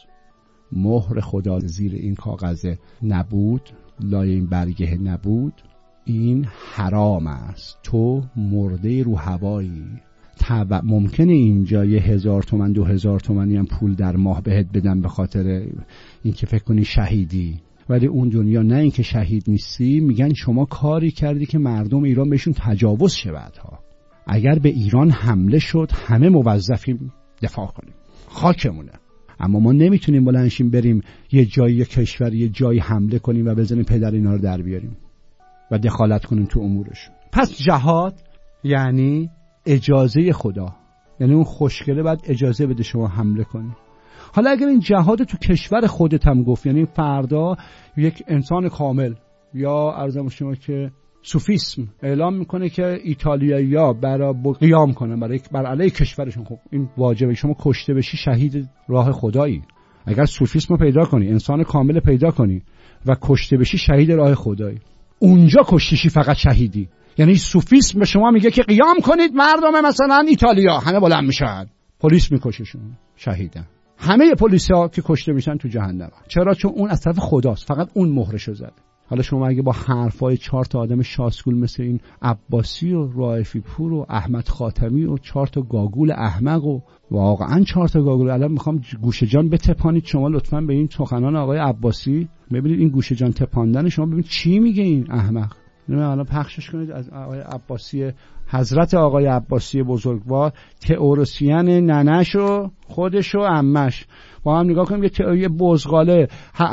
مهر خدا زیر این کاغذ نبود، لای این برگه نبود، این حرام است. تو مرده رو هوایی. طبع ممکنه اینجا یه هزار تومن دو هزار تومنی هم پول در ماه بهت بدن به خاطر این که فکر کنی شهیدی، ولی اون دنیا نه این که شهید نیستی، میگن شما کاری کردی که مردم ایران بهشون تجاوز شه. بعدها اگر به ایران حمله شد همه موظفیم دفاع کنیم، خاکمونه. اما ما نمیتونیم بلنشیم بریم یه جایی یه کشور یه جایی حمله کنیم و بزنیم پدر اینا رو در بیاریم و دخالت کنیم تو امورش. پس جهاد یعنی اجازه خدا، یعنی اون خوشگله بعد اجازه بده شما حمله کنی. حالا اگر این جهاد تو کشور خودت هم گفت، یعنی فردا یک انسان کامل یا عرضم شما که سوفیسم اعلام میکنه که ایتالیایی‌ها برای قیام کنن برای بر علیه کشورشون، خب این واجبه. شما کشته بشی شهید راه خدایی. اگر سوفیسم رو پیدا کنی، انسان کامل پیدا کنی و کشته بشی شهید راه خدایی، اونجا کشتشی فقط شهیدی. یعنی سوفیسم به شما میگه که قیام کنید مردم مثلا ایتالیا، همه بلند میشن، پلیس میکششون، شهیدن. همه پلیسا که کشته میشن تو جهنم. چرا؟ چون اون از طرف خداست، فقط اون مهرشو زد. حالا شما اگه با حرفای چهار تا آدم شاسکول مثل این عباسی و رائفی پور و احمد خاتمی و چهار تا گاگول احمق و واقعا چهار تا گاگول، الان میخوام گوشه جان بتپانید شما لطفاً به این سخنان آقای عباسی، ببینید این گوشه جان تپاندن شما، ببینید چی میگه این احمق. نه الان پخشش کنید از آقای عباسی، حضرت آقای عباسی بزرگوار، تئوریسین ننش و خودش و عمش با هم نگاه کنیم. یه یه بزغاله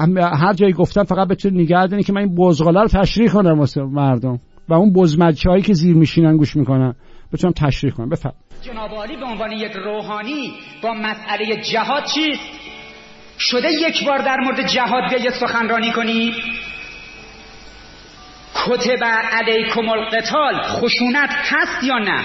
هر جایی گفتم فقط بتونید نگه دارین که من این بزغاله رو تشریح کنم واسه مردم و اون بزمجهایی که زیر میشینن گوش میکنن بتونم تشریح کنم. بفرم. جناب عالی به عنوان یک روحانی با مسئله جهاد چیست؟ شده یک بار در مورد جهاد بیاید سخنرانی کنی؟ کتب علیکم القتال، خشونت هست یا نه؟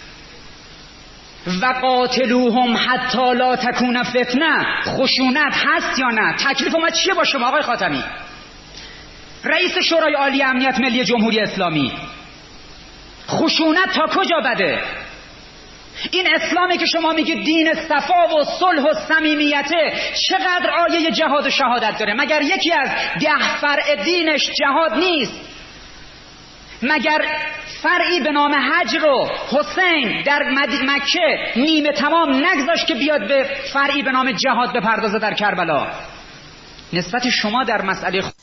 و قاتلوهم حتی لا تکون فتنه، خشونت هست یا نه؟ تکلیف ما چیه با شما آقای خاتمی، رئیس شورای عالی امنیت ملی جمهوری اسلامی؟ خشونت تا کجا بده؟ این اسلامی که شما میگید دین صفا و صلح و صمیمیته، چقدر آیه جهاد و شهادت داره؟ مگر یکی از ده فرع دینش جهاد نیست؟ مگر فرعی به نام حج رو حسین در مکه نیمه تمام نگذاشت که بیاد به فرعی به نام جهاد بپردازه در کربلا؟ نسبت شما در مسئله خ...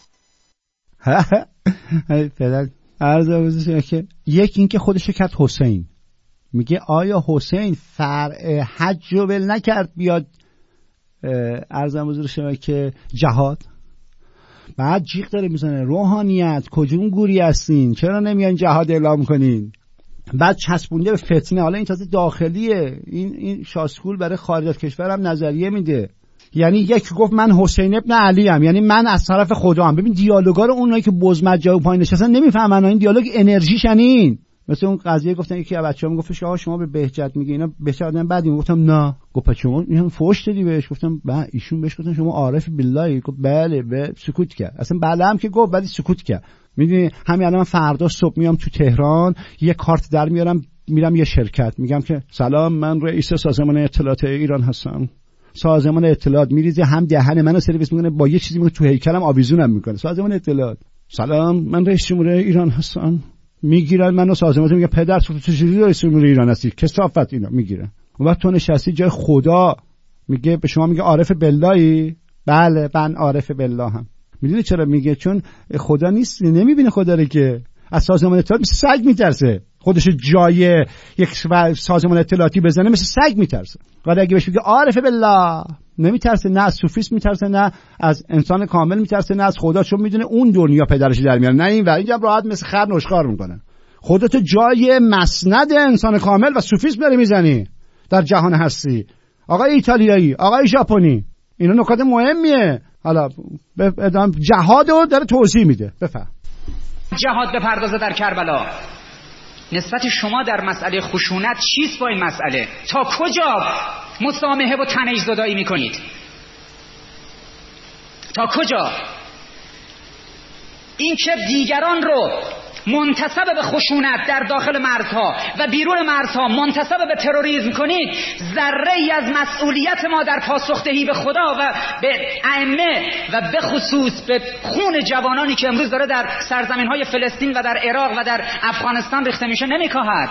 پدر عرض بزرگی که یک این که خودش کرد حسین، میگه آیا حسین فرع حج رو ول نکرد بیاد عرض بزرگی که جهاد؟ بعد جیغ داره میزنه روحانیت کجون گوری هستین، چرا نمیان جهاد اعلام کنین؟ بعد چسبونده به فتنه. حالا این تازه داخلیه، این این شاسکول برای خارج از کشور هم نظریه میده. یعنی یک گفت من حسین ابن علی ام، یعنی من از طرف خدا ام. ببین دیالوگا رو اونایی که بزمجا و پایین نشستن نمیفهمن، این دیالوگ انرژیش این. مثل اون قضیه گفتن یکی از بچه‌ها میگفتش آقا شما به بهجت میگی اینا بهجت بعد گفتم نه، گفت شما اینم فوش دادی بهش؟ گفتم با ایشون بهش گفتن شما عارف بالله، گفت بله، به سکوت کرد. اصلا بله هم که گفت بعد سکوت کرد. میدونی همین الان من فردا صبح میام تو تهران یه کارت در میارم میرم یه شرکت میگم که سلام من رئیس سازمان اطلاعات ایران هستم. سازمان اطلاعات میریزه هم دهن منو سرویس میکنه با یه چیزی میگه تو هیکلم آویزونم میکنه. سازمان اطلاعات سلام من رئیس جمهوری ایران هستم. میگیرن منو سازمان میگه پدر تو چجوری رئیس جمهوری ایران هستی؟ کثافت اینا میگیرن. اون وقت تو نشستی جای خدا میگه به شما میگه عارف باللهی؟ بله من عارف بالله هم. میدونی چرا میگه؟ چون خدا نیست، نمیبینه خدا رو که از سازمان اطلاعات مثل سگ میترسه. خودش جای یک سازمان اطلاعاتی بزنه مثل سگ میترسه. ولی اگه بهش بگه عارف بالله نمیترسه، نه از سوفیسم میترسه، نه از انسان کامل میترسه، نه از خدا، چون میدونه اون دنیا پدرش در میاره. نه این و اینجا راحت مثل خر نشخوار میکنه. خودت جای مسند انسان کامل و سوفیسم داری میزنی در جهان هستی. آقای ایتالیایی، آقای ژاپنی، اینا نکات مهمیه. حالا ادام جهاد رو داره توضیح میده. بفهم. جهاد بپردازه در کربلا. نسبت شما در مسئله خشونت چیست با این مسئله؟ تا کجا مسامحه و تنش زدایی میکنید؟ تا کجا؟ این که دیگران رو منتسب به خشونت در داخل مرزها و بیرون مرزها منتسب به تروریسم کنید، ذره ای از مسئولیت ما در پاسخدهی به خدا و به ائمه و به خصوص به خون جوانانی که امروز داره در سرزمین‌های فلسطین و در عراق و در افغانستان ریخته میشه نمیکاهد.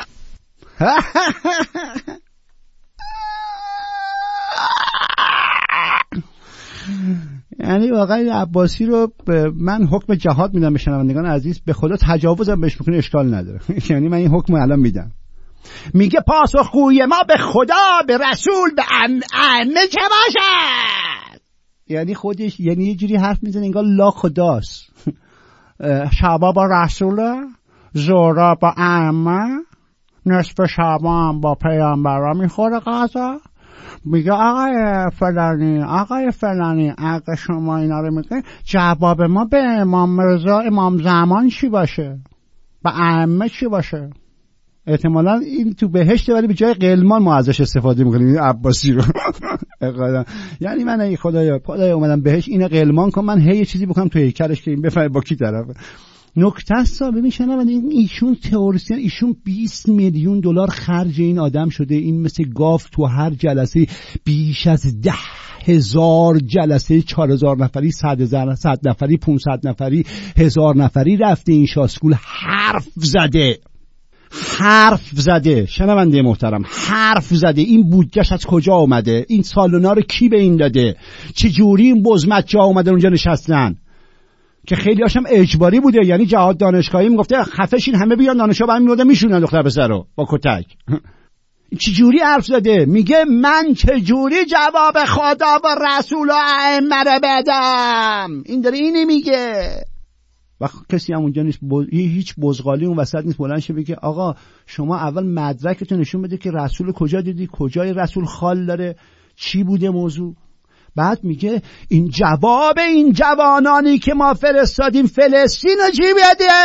یعنی آقای عباسی رو من حکم جهاد میدم به شنوندگان عزیز، به خدا تجاوزم بهش میکنه اشکال نداره. یعنی من این حکم الان میدم. میگه پاسخگوی ما به خدا، به رسول، به ائمه چه باشد؟ یعنی خودش یعنی یه جوری حرف میزنه انگار لا خداست. شبا با رسول، زورا با ائمه، نصف شبان با پیامبرا میخوره غذا. میگه آقای فلانی آقای فلانی اگه شما اینا رو میگه، جواب ما به امام رضا امام زمان چی باشه؟ به ائمه چی باشه؟ احتمالا این تو بهشته ولی به جای قلمان ما ازش استفاده میکنیم این عباسی رو. یعنی من ای خدایا خدایا اومدم بهش اینو قلمان کنم، من هی یه چیزی بکنم تو هیکلش که این بفهمه با کی طرفه. نکته است ببین شنوند، این ایشون تئوریسین، ایشون بیست میلیون دلار خرج این آدم شده، این مثل گاو تو هر جلسه بیش از ده هزار جلسه چهار هزار نفری، صد هزار صد نفری، پانصد نفری، هزار نفری رفته این شاسکول، حرف زده حرف زده شنونده محترم، حرف زده. این بودجهش از کجا اومده؟ این سالونا رو کی به این داده؟ چه جوری این بزمت جا اومده اونجا نشستن؟ که خیلی هاشم اجباری بوده، یعنی جهاد دانشگاهی میگفته خفشین همه بیان دانشگاه برمی میوده میشونن دختر پسر رو با کتک. چجوری حرف زده؟ میگه من چجوری جواب خدا و رسول و ائمه رو بدم؟ این داره اینی میگه. و کسی هم اونجا نیست، بز... هیچ بزغالی اون وسط نیست بلند شه بگه آقا شما اول مدرکتون نشون بده که رسول کجا دیدی، کجای رسول خال داره، چی بوده موضوع. بعد میگه این جواب این جوانانی که ما فرستادیم فلسطین رو چی بده؟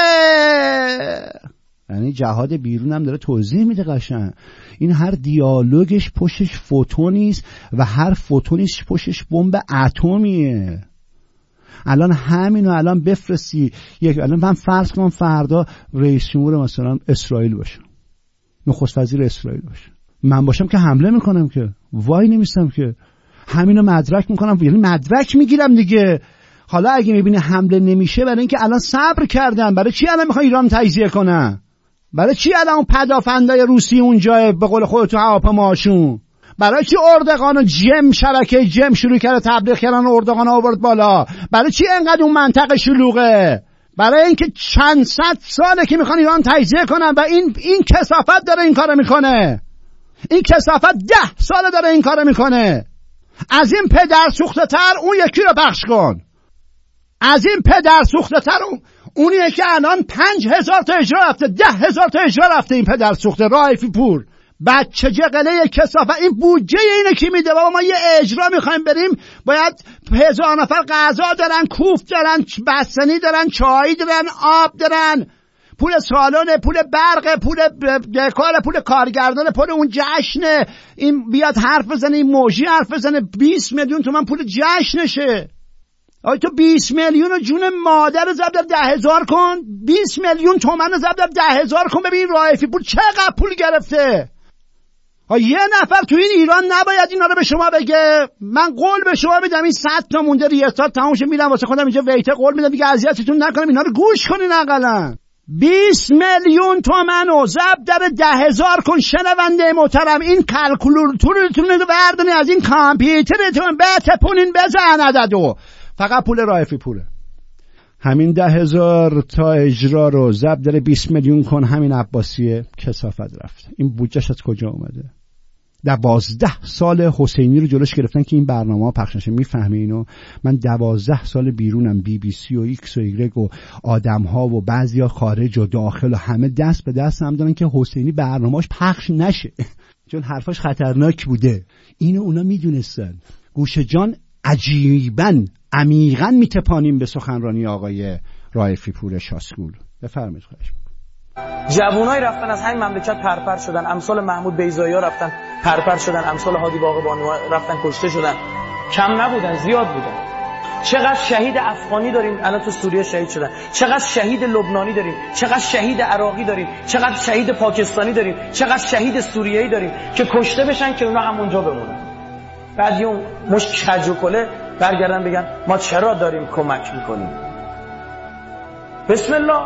یعنی جهاد بیرون هم داره توضیح میده قشنگ. این هر دیالوگش پشتش فوتونیست و هر فوتونیش پشتش بمب اتمیه. الان همینو الان بفرستی یک، الان من فرض کنم فردا رئیس جمهور مثلا اسرائیل باشه، نخست وزیر اسرائیل باشه، من باشم که حمله میکنم که وای نمیستم که، همینو مدرک میکنم، یعنی مدرک میگیرم دیگه. حالا اگه میبینی حمله نمیشه، برای اینکه الان صبر کردن، برای چی الان میخوان ایران تجزیه کنن؟ برای چی الان اون پدافندای روسی اونجا به قول خودت تو هواپیماشون؟ برای چی اردوغان و جم شبکه جم شروع کرده تبلیغ کردن و اردوغان آورد بالا؟ برای چی انقدر اون منطقه شلوغه؟ برای اینکه چند صد ساله که میخوان ایران تجزیه کنن و این این کثافت داره این کارو میکنه. این کثافت ده ساله داره این کارو میکنه. از این پدر سوخته تر اون یکی رو پخش کن. از این پدر سوخته تر اون اونیه که الان پنج هزار تا اجرا رفته، ده هزار تا اجرا رفته. این پدر سوخته رایفی پور بچه جقله کسافت. این بودجه اینه کی میده؟ بابا ما یه اجرا میخوایم بریم، باید هزار نفر غذا دارن، کوف دارن، بستنی دارن، چای دارن، آب دارن، پول سالن، پول برق، پول دکار، پول کارگردان، پول اون جشن. این بیاد حرف بزنه، این موجی حرف بزنه، بیست میلیون تومن پول جشنشه. آی تو بیست میلیون رو جون مادر ضرب در ده هزار کن، بیست میلیون تومن رو ضرب در ده هزار کن، ببین رایفی پول چقدر پول گرفته. یه نفر تو این ایران نباید اینا رو به شما بگه. من قول به شما میدم این صد تا مونده ریاست تموم شه، میرم واسه خودم اینجا ویته قول میدم دیگه اذیتتون نکنم، اینا رو گوش کنین اقلا. بیست میلیون تومن و ضرب در ده هزار کن. شنونده محترم، این کلکولاتورتون رو بردارین از این کامپیوترتون بتپونین بزن عددو، فقط پول رایفی پوله. همین ده هزار تا اجرا رو ضرب در بیست میلیون کن، همین عباسیه کثافت رفت. این بودجهش از کجا اومده؟ دوازده سال حسینی رو جلوش گرفتن که این برنامه ها پخش نشه. میفهمی اینو؟ من دوازده سال بیرونم، بی بی سی و ایکس و ایگرگ و آدم ها و بعضی ها خارج و داخل و همه دست به دست هم دارن که حسینی برنامه‌اش پخش نشه چون حرفاش خطرناک بوده. اینو اونا میدونستن. گوش جان عجیباً عمیقاً میتپانیم به سخنرانی آقای رایفی پور شاسکول. بفرمایید. خواهش می‌کنم. جوانای رفتن از همین مملکت پرپر شدن، امثال محمود بیضایی‌ها رفتن پرپر شدن، امثال هادی باقربانی‌ها رفتن کشته شدن. کم نبودن، زیاد بودن. چقدر شهید افغانی داریم الان تو سوریه شهید شدن، چقدر شهید لبنانی داریم، چقدر شهید عراقی داریم، چقدر شهید پاکستانی داریم، چقدر شهید سوریه‌ای داریم که کشته بشن که اونا همونجا بمونن. بعد اون مشت خج و کله برگردن بگن ما چرا داریم کمک میکنیم. بسم الله.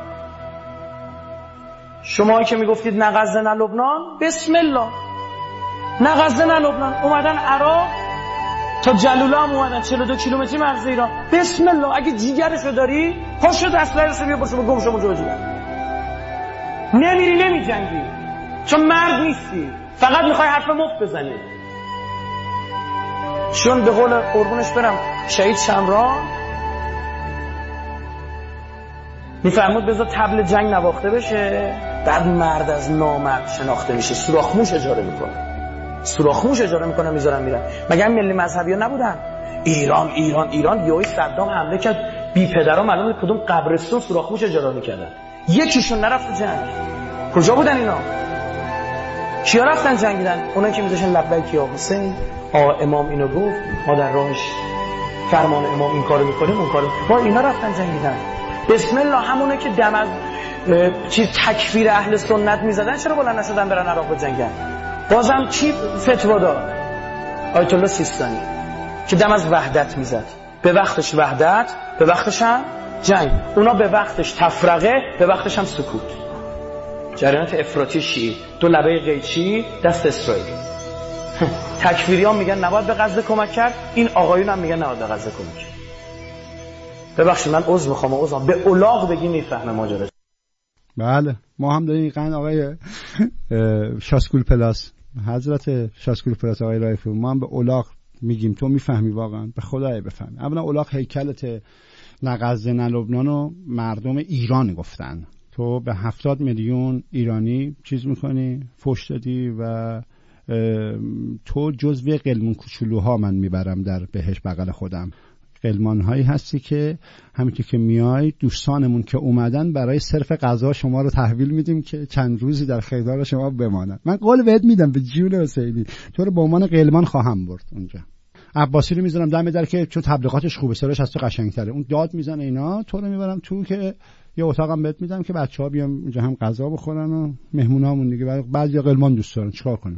شما که میگفتید نه غزه نه لبنان، بسم الله. نه غزه نه لبنان، اومدن عراق تا جلوله هم اومدن چهل و دو کیلومتری مرز ایران. بسم الله. اگه جیگرشو داری پاشو اسلحه‌شو بیا پاشو گم شو اونجا جیگر. نمیری نمیجنگی چون مرد نیستی، فقط میخوای حرف مفت بزنی. چون به قول قربونش برم شهید شمران میفرمود بذار طبل جنگ نواخته بشه، بعد مرد از نامرد شناخته میشه. سوراخموش اجاره میکنه، سوراخموش اجاره میکنه میذارن میرن. مگر ملی مذهبی ها نبودن؟ ایران ایران ایران یهو صدام حمله کرد، بی پدرها معلومه کدوم قبرستون سوراخموش اجاره میکردن. یکیشون نرفت جنگ. کجا بودن اینا؟ کیا رفتن جنگیدن؟ اونایی که میذاشن لبیک یا حسین، آ امام اینو گفت، ما در راهش فرمان امام این کارو میکنیم اون کارو. ما اینا رفتن جنگیدن. بسم الله. همونه که دم از چیز تکفیر اهل سنت میزدن چرا بلند نشدن برن عراق بجنگن؟ بازم کی فتوا داد؟ آیت الله سیستانی که دم از وحدت میزد. به وقتش وحدت، به وقتش هم جنگ. اونا به وقتش تفرقه، به وقتش هم سکوت. جریانات افراطی شیعی، دو لبه قیچی دست اسرائیل. تکفیری ها میگن نباید به غزه کمک کرد، این آقایون هم میگن نباید به غزه کمک کرد. ببخشید من عذر میخوام، عذر به الاغ بگی میفهمه ماجرا. بله ما هم داریم قند آقای شاسکول پلاس، حضرت شاسکول پلاس آقای رایفی، ما هم به الاغ میگیم تو میفهمی واقعا، به خدای بفهمی. اولا الاغ هیکلت نه غزه نه لبنان و مردم ایران گفتن، تو به هفتاد میلیون ایرانی چیز میکنی، فوش دادی و تو جزوی قلمون کوچولوها من میبرم در بهش بغل خودم. قلمان هایی هستی که همینطور که میای دوستانمون که اومدن برای صرف غذا شما رو تحویل میدیم که چند روزی در خیدار شما بمانن. من قول بهت میدم به جون حسینی تو رو به عنوان قلمان خواهم برد اونجا. عباسی رو میذارم دم در که چون تبلیغاتش خوبه، سرش از تو قشنگتره، اون داد میزنه اینا، تو رو میبرم تو که یه اتاقم بهت میدم که بچه‌ها بیان اونجا هم غذا بخورن و مهمونامون دیگه. بعضی قلمان دوست دارن، چیکار کنیم؟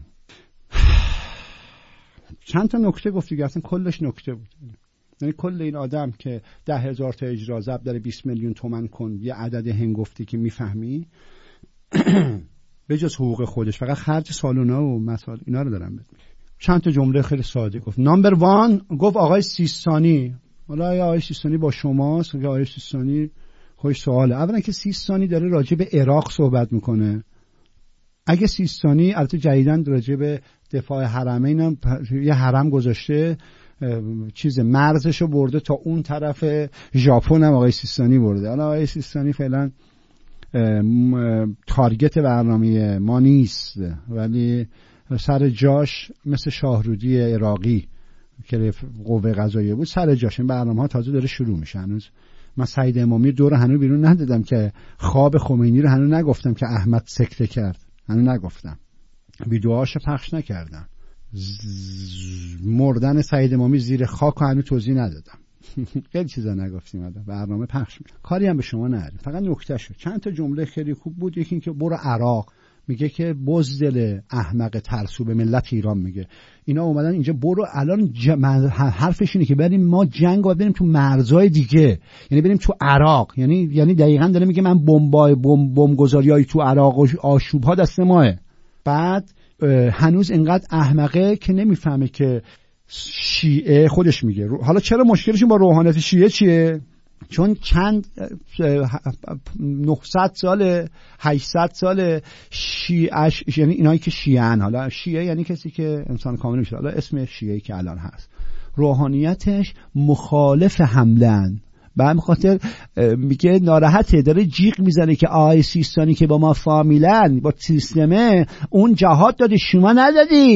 چند تا نکته گفتی که اصلا کلش نکته بود. یعنی کل این آدم که ده هزار تا اجرا ضرب در بیست میلیون تومان کن، یه عدد هنگفتی که میفهمی به جز حقوق خودش فقط خرج سالونا و مسائل اینا رو دارم بهت. چند تا جمله خیلی ساده گفت. نمبر وان گفت آقای سیستانی، حالا یا آقای سیستانی با شماست که آقای سیستانی خوش سواله. اولا که سیستانی داره راجع به عراق صحبت میکنه. اگه سیستانی البته جدیداً راجع به دفاع حرمین هم یه حرم گذاشته، چیز مرزشو برده تا اون طرف ژاپن هم آقای سیستانی برده. حالا آقای سیستانی فعلا تارگت برنامه ما نیست، ولی سر جاش مثل شاهرودی عراقی که قوه قضاییه بود سر جاش. این برنامه ها تازه داره شروع میشه. هنوز من سعید امامی دور هنوز بیرون ندادم که خواب خمینی رو هنوز نگفتم که احمد سکته کرد، هنوز نگفتم، ویدیوهاشو پخش نکردم. مردن سعید امامی زیر خاک و هنوز توضیح ندادم. خیلی چیزا نگفتیم، الان برنامه پخش میشه، کاری هم به شما نداریم. فقط نکته شو چند تا جمله خیلی خوب بود. یکی این که برو عراق، میگه که بزدل احمق ترسو به ملت ایران میگه اینا اومدن اینجا، برو الان جم... حرفش اینه که بریم ما جنگ و بریم تو مرزهای دیگه، یعنی بریم تو عراق. یعنی یعنی دقیقاً داره میگه من بمبای بمب بمبگذاریای تو عراق و آشوب‌ها دست ماه. بعد هنوز اینقدر احمقه که نمیفهمه که شیعه خودش میگه. حالا چرا مشکلشون با روحانیت شیعه چیه؟ چون چند نهصد سال هشتصد سال شیعه، یعنی اینایی که شیعه‌ن، حالا شیعه یعنی کسی که انسان کامل میشه، حالا اسم شیعه که الان هست روحانیتش مخالف حملن. به همین خاطر میگه ناراحته، داره جیغ میزنه که آی سیستانی که با ما فامیلن با سیستمه اون جهاد دادی شما ندادی.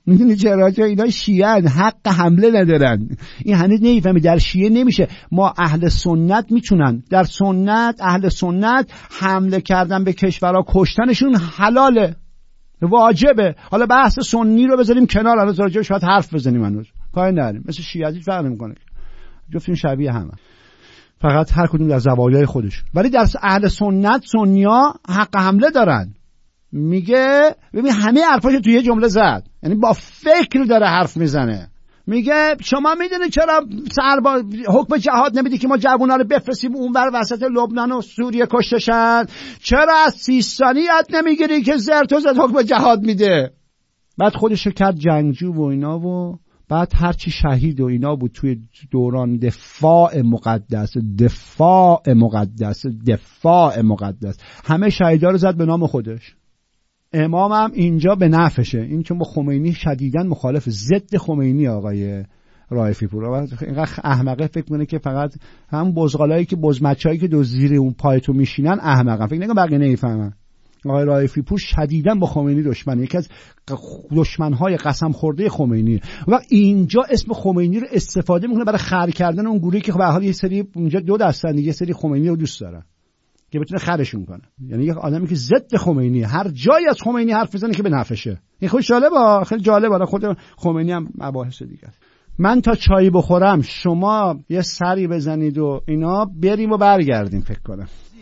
میدونی چرا؟ چون اینا شیعه حق حمله ندارن. این هنوز نمیفهمی در شیعه نمیشه. ما اهل سنت میتونن، در سنت اهل سنت حمله کردن به کشورها، کشتنشون حلاله، واجبه. حالا بحث سنی رو بذاریم کنار، الان راجعش باید حرف بزنیم، هنوز کاری نداریم. مثل شیعه هیچ فرق نمیکنه، جفتشون شبیه همه، فقط هر کدوم در زوایای خودش. ولی در اهل سنت سنیا حق حمله دارن. میگه ببین همه حرفاشو توی یه جمله زد، یعنی با فکر داره حرف میزنه. میگه شما میدونی چرا سرباز حکم جهاد نمیدی که ما جوونا رو بفرستیم اونور وسط لبنان و سوریه کشتشن؟ چرا از سیستانی یاد نمیگیری که زرتوز حکم جهاد میده؟ بعد خودش کرد جنگجو و اینا، و بعد هرچی شهید و اینا بود توی دوران دفاع مقدس دفاع مقدس دفاع مقدس همه شهیدا رو زد به نام خودش. امام هم اینجا به نفشه، این که با خمینی شدیداً مخالف، ضد خمینی آقای رائفی پور. اینقدر احمقه فکر کنه که فقط هم بزغالایی که بزمچایی که دو زیر اون پایتو میشینن احمقن، فکر نکنه بقیه نمیفهمن. آقای رائفی پور شدیداً با خمینی دشمنه، یکی از دشمنهای قسم خورده خمینی. و اینجا اسم خمینی رو استفاده میکنه برای خر کردن اون گروهی که به هر حال یه سری اونجا دو دستن، یه سری خمینی رو دوست دارن که بتونه خرشون کنه. یعنی یک آدمی که ضد خمینی، هر جایی از خمینی حرف بزنه که به نفعشه. این خیلی جالبه، خیلی جالبه. خود خمینی هم مباحث دیگه. من تا چای بخورم شما یه سری بزنید و اینا بریم و برگردیم. فکر کنم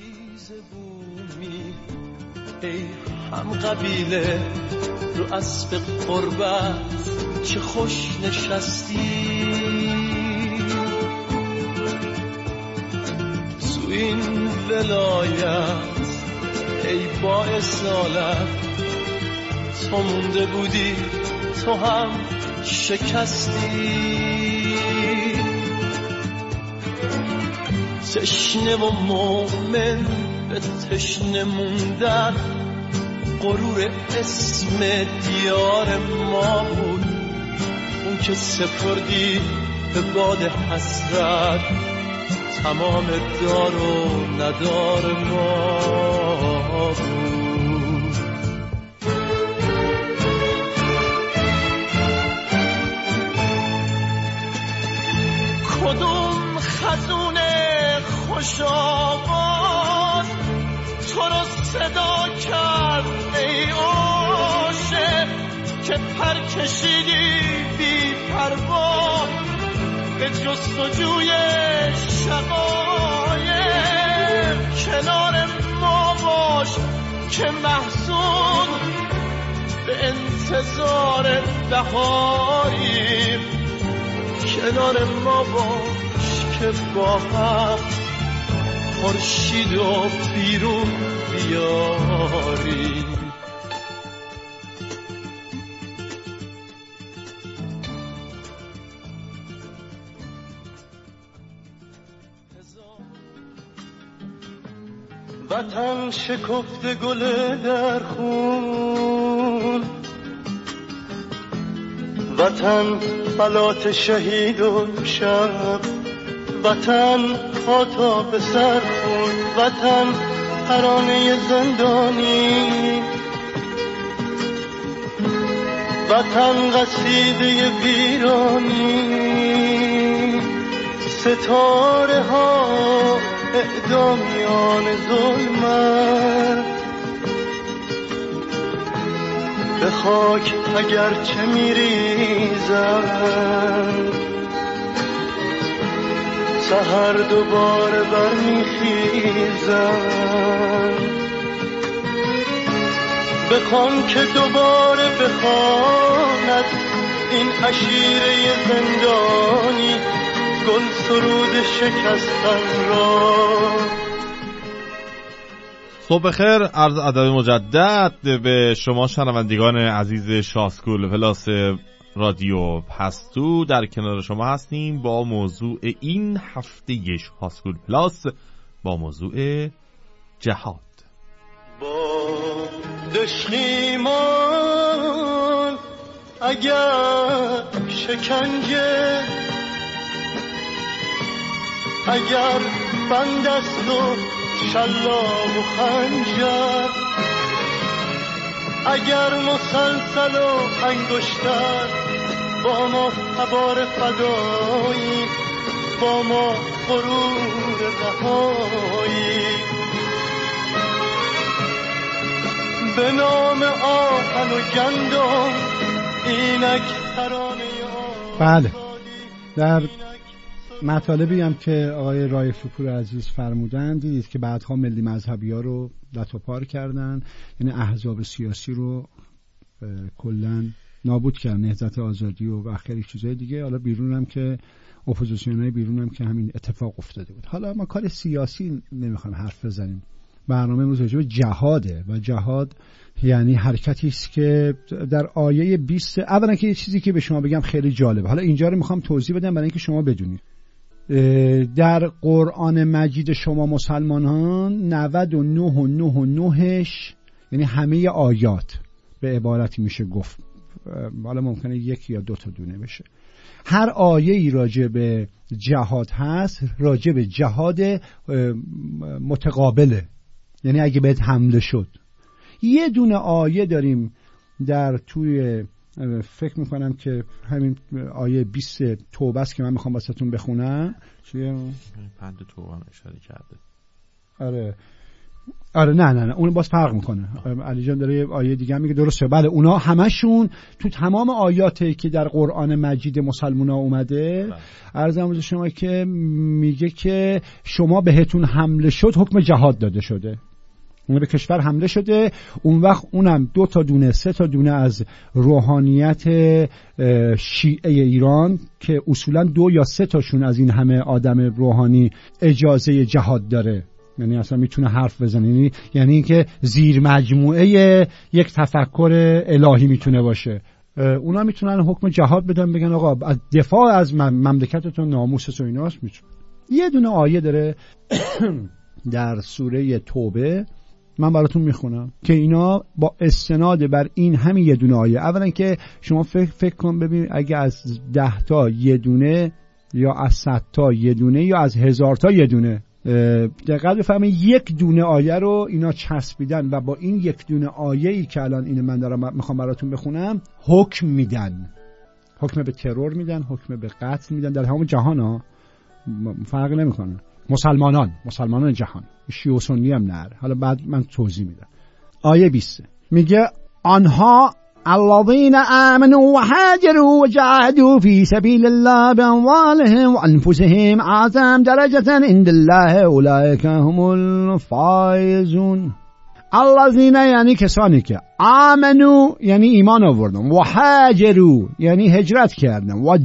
ای هم قبیله رو اسب قربت چه خوش نشستی، تو این ولایت ای با اصالت تو مونده بودی تو هم شکستی، تشنه و مومن به تشنه موندن غرور اسم دیار ما بود، اون که سپردی به باد حسرت تمام دار و ندار ما بود. کدوم خزون خوش آواز تو رو صدا کرد ای عاشق که پر کشیدی بی پروا به جستجوی شقایق، کنار ما باش که محزون به انتظار بهاریم، کنار ما باش که با هم خورشید و بیرون بیاریم. وطن شکفته گل در خون، وطن فلات شهید و شب، وطن خاطا به سر خون، وطن ترانه زندانی، وطن قصیده ویرانی، ستاره ها اعدامیان ظلمت، به خاک اگرچه میریزن سحر دوباره برمیخیزن، بخوان که دوباره بخواند این عشیره زندانی گل سرود شکستن را. صبح خیر، عرض ادب مجدد به شما شنوندگان عزیز شاسکول پلاس رادیو پستو. در کنار شما هستیم با موضوع این هفته شاسکول پلاس، با موضوع جهاد. با دشخیمان اگر شکنجه، اگر بند است و شلاق و خنجر، اگر مسلسل و انگشتر با ما تبار فدایی، با ما غرور رهایی، به نام آهن و گندم اینک ترانه بله. در مطالبی هم که آقای رایفی پور عزیز فرمودن دیدید که بعدها ملی مذهبی ها رو لطوپار کردن، یعنی احزاب سیاسی رو کلن نابود کردن، نهضت آزادی و بخیلی چیزای دیگه. حالا بیرون هم که اپوزیسیون های بیرون هم که همین اتفاق افتاده بود. حالا ما کار سیاسی نمیخوام حرف بزنیم، برنامه امروز راجع به جهاده و جهاد یعنی حرکتی است که در آیه بیست، اولا که یه چیزی که به شما بگم خیلی جالبه، حالا اینجا رو میخوام توضیح بدم برای اینکه شما بدونید. در قرآن مجید شما مسلمانان نود و نه و نه و نهش یعنی همه آیات به عبارتی میشه گفت، حالا ممکنه یک یا دو تا دونه بشه، هر آیه‌ای راجع به جهاد هست راجع به جهاد متقابله، یعنی اگه بهت حمله شد. یه دونه آیه داریم در توی فکر میکنم که همین آیه بیست توبه است که من میخوام واسهتون بخونم. چیه؟ پند توبه هم اشاره کرده. آره آره نه نه نه اون باز فرق میکنه. علی جان داره یه آیه دیگه میگه، درسته بله، اونا همشون تو تمام آیاتی که در قرآن مجید مسلمونا اومده عرضم به شما که میگه که شما بهتون حمله شد حکم جهاد داده شده، اون به کشور حمله شده، اون وقت اونم دو تا دونه سه تا دونه از روحانیت شیعه ایران که اصولا دو یا سه تاشون از این همه آدم روحانی اجازه جهاد داره، یعنی اصلا میتونه حرف بزنه، یعنی یعنی اینکه زیر مجموعه یک تفکر الهی میتونه باشه. اونا میتونن حکم جهاد بدن، بگن آقا از دفاع از مملکتتون ناموسش و ایناست. میتونه یه دونه آیه داره در سوره توبه من براتون میخونم که اینا با استناد بر این همین یه دونه آیه، اولا که شما فکر فکر کن ببین اگه از ده تا یه دونه یا از صد تا یه دونه یا از هزار تا یه دونه دقیق بفهمید یک دونه آیه رو اینا چسبیدن و با این یک دونه آیه‌ای که الان اینو من دارم میخوام براتون بخونم حکم میدن، حکم به ترور میدن، حکم به قتل میدن در همون جهان ها، فرق نمیکنه. مسلمانان مسلمانان جهان، شیعه و سنی هم نه. حالا بعد من توضیح میدم. آیه بیست میگه آنها الذين آمنوا وهاجروا وجاهدوا في سبيل الله بأموالهم وأنفسهم أعظم درجة عند الله أولئك هم الفائزون. الذين یعنی کسانی که آمنو یعنی ایمان آوردن، و هاجروا یعنی هجرت کردن، و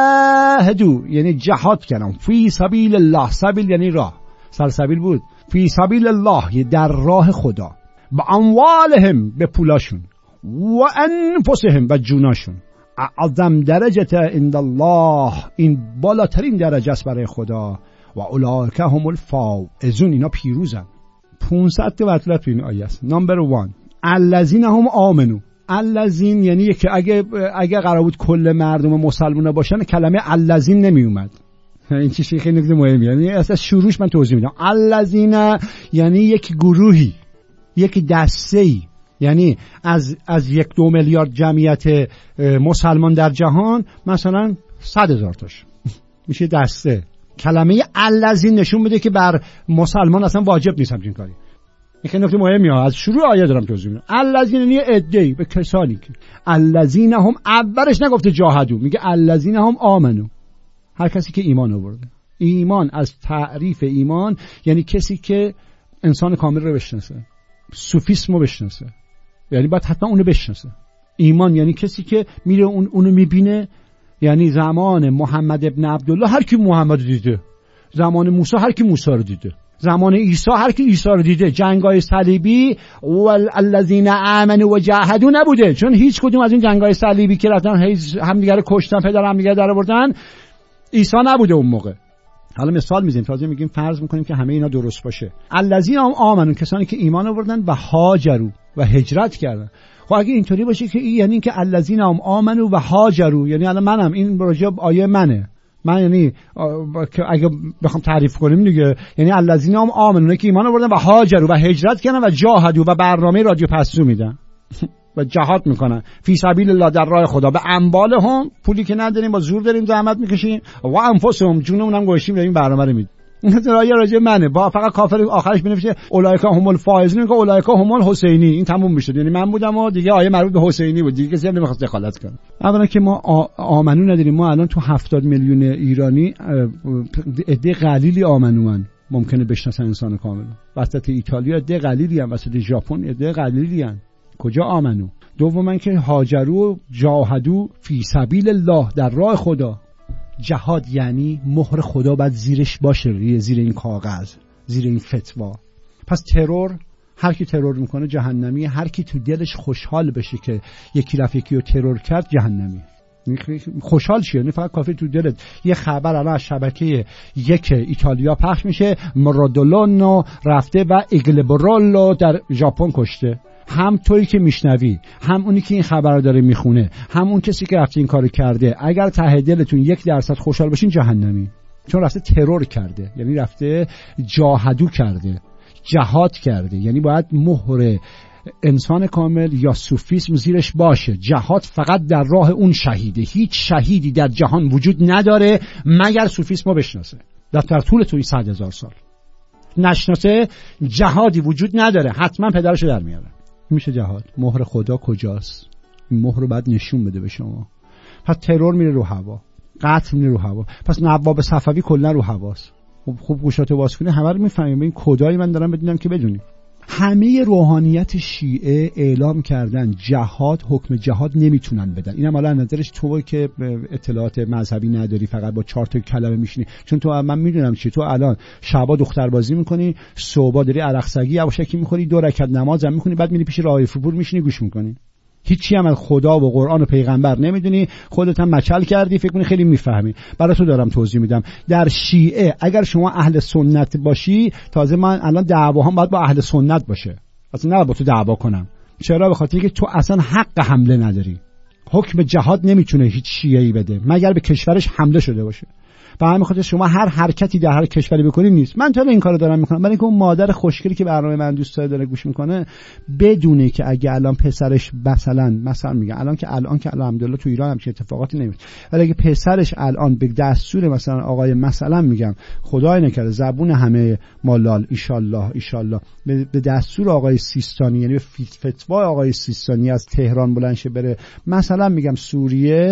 جاهدوا یعنی جهاد کردن، فی سبیل الله، سبیل یعنی راه، سلسبیل بود، فی سبیل الله در راه خدا، با اموالهم به پولاشون، و انفسهم و جوناشون، اعظم درجه عند الله این بالاترین درجه است برای خدا، و اولئک هم الفائزون اینا پیروزن. پانصد تا مطلب تو این آیه است. نمبر وان الذین هم آمنو، الذین یعنی که اگه اگه قرار بود کل مردم مسلمان باشن کلمه الذین نمی اومد. این چیزی خیلی نکته مهمه، یعنی اصلا شروعش من توضیح میدم. الذین یعنی یک گروهی، یک دسته‌ای، یعنی از از یک دو میلیارد جمعیت مسلمان در جهان مثلا صد هزار تاش میشه دسته. کلمه الذین نشون میده که بر مسلمان اصلا واجب نیست همچین کاری. این خیلی نکته مهمی ها، از شروع آیه دارم توضیح میدم. الذین یعنی عده‌ای، به کسانی که الذین هم اولش نگفته جاهدوا، میگه الذین هم آمنو، هر کسی که ایمان آورده. ایمان از تعریف ایمان یعنی کسی که انسان کامل رو بشناسه، سوفیسم رو بشناسه، یعنی باید حتما اونو بشناسه. ایمان یعنی کسی که میره اون اونو میبینه، یعنی زمان محمد ابن عبدالله هر کی محمد دیده، زمان موسی هر کی موسی رو دیده، زمان عیسی هر کی عیسی رو دیده. جنگ‌های صلیبی والذین آمنوا و جاهدوا نبوده، چون هیچ کدوم از این جنگ‌های صلیبی که رفتن همدیگه رو کشتن، پدر همدیگه در آوردن، عیسی نبوده اون موقع. حالا مثال میزنیم، تازه میگیم فرض میکنیم که همه اینا درست باشه. الذین آمنوا کسانی که ایمان آوردن و هاجروا و هجرت کردن. خب اگه اینطوری باشه که یعنی اینکه الذین آمنوا و هاجروا، یعنی الان منم این راجع به آیه منه، من یعنی اگه بخوام تعریف کنیم دیگه، یعنی الذین آمنوا که ایمان آوردن و هاجروا و هجرت کردن و جاهدوا و برنامه رادیو پستو میدن. و جهاد میکنن فی سبیل الله در راه خدا، به اموالهم، پولی که نداریم با زور داریم زحمت میکشیم، و انفسهم، جونمون هم گوشیم داریم برنامه رو میدیم. این رای راجع منه، با فقط کافر آخرش بنویسه اولایک هم الفائزون که اولایک هم الحسینی، این تموم میشه. یعنی من بودم و دیگه آیه مربوط به حسینی بود، دیگه کسی هم نمیخواست دخالت کنه. اولا که ما آمنو نداریم. ما الان تو هفتاد میلیون ایرانی عده قلیلی آمنوان ممکنه بشناسن انسان کامل. وسط ایتالیا عده قلیلی ان، وسط ژاپن عده قلیلی ان. کجا آمنو؟ دوما که هاجروا جاهدوا فی سبیل الله، در راه خدا. جهاد یعنی مهر خدا باید زیرش باشه، زیر این کاغذ، زیر این فتوا. پس ترور، هر کی ترور میکنه جهنمی، هر کی تو دلش خوشحال بشه که یکی رفت یکی رو ترور کرد جهنمی. خوشحال شه، نه فقط کافی تو دلت یه خبر الان از شبکه یک ایتالیا پخش میشه مارادونا رفته و ایگلبرولو در ژاپن کشته. هم تویی که میشنوی، هم اونی که این خبر رو داره میخونه، هم اون کسی که رفته این کارو کرده، اگر ته دلتون یک درصد خوشحال باشین جهنمی، چون رفته ترور کرده، یعنی رفته جاهدو کرده، جهاد کرده. یعنی باید مهر انسان کامل یا صوفیسم زیرش باشه. جهاد فقط در راه اون شهیده. هیچ شهیدی در جهان وجود نداره مگر صوفیسم رو بشناسه. در طول توی صد هزار سال نشناسه جهادی وجود نداره، حتما پدرشو در میاره. میشه جهاد. مهر خدا کجاست؟ این مهر رو باید نشون بده به شما. پس ترور میره رو هوا، قتل میره رو هوا. پس نواب صفوی کلا رو هواست. خوب خوب گوشاتو باز کنی همه رو میفهمیم. این کدایی من دارم بدونم که بدونی. همه روحانیت شیعه اعلام کردن جهاد، حکم جهاد نمیتونن بدن. اینم حالا نظرش تو که اطلاعات مذهبی نداری، فقط با چهار تا کلمه میشینی. چون تو من میدونم چی، تو الان شبا دختر بازی میکنی، صبح داری عرق سگی یواشکی میخوری، دو رکعت نماز هم میخونی، بعد میری پیش رائف پور میشینی گوش میکنی. هیچی هم از خدا و قرآن و پیغمبر نمیدونی، خودت هم مچل کردی، فکر کنی خیلی میفهمی. برای تو دارم توضیح میدم. در شیعه اگر شما اهل سنت باشی، تازه من الان دعواهام باید با اهل سنت باشه، اصلا نه با تو دعوا کنم. چرا؟ به خاطر اینکه تو اصلا حق حمله نداری. حکم جهاد نمیتونه هیچ شیعه‌ای بده مگر به کشورش حمله شده باشه. به همین خاطر شما هر حرکتی در هر کشوری بکنید نیست. من تا این کارو دارم میکنم برای اینکه اون مادر خوشگلی که برنامه من دوست داره گوش میکنه بدونه که اگه الان پسرش مثلا مثلا میگه الان که الان که الحمدلله تو ایران هم چه اتفاقاتی نمیفته، ولی اگه پسرش الان به دستور مثلا آقای مثلا میگم خدای نکرده زبون همه مالال ایشالله ایشالله به دستور آقای سیستانی، یعنی به فتوا آقای سیستانی از تهران بلند شه بره مثلا میگم سوریه،